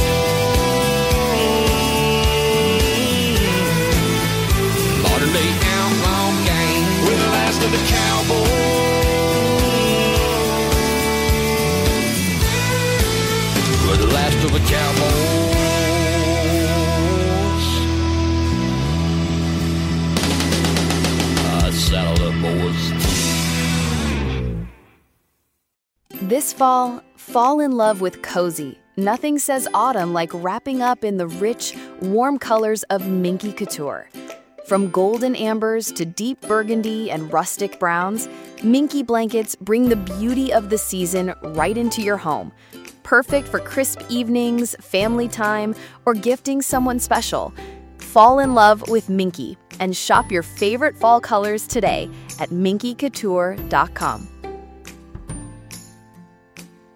Speaker 8: Modern day outlaw game. We're the last of the cowboys. We're the last of the cowboys. Saddle up, boys.
Speaker 1: This fall, fall in love with cozy. Nothing says autumn like wrapping up in the rich, warm colors of Minky Couture. From golden ambers to deep burgundy and rustic browns, Minky blankets bring the beauty of the season right into your home. Perfect for crisp evenings, family time, or gifting someone special. Fall in love with Minky and shop your favorite fall colors today at minkycouture.com.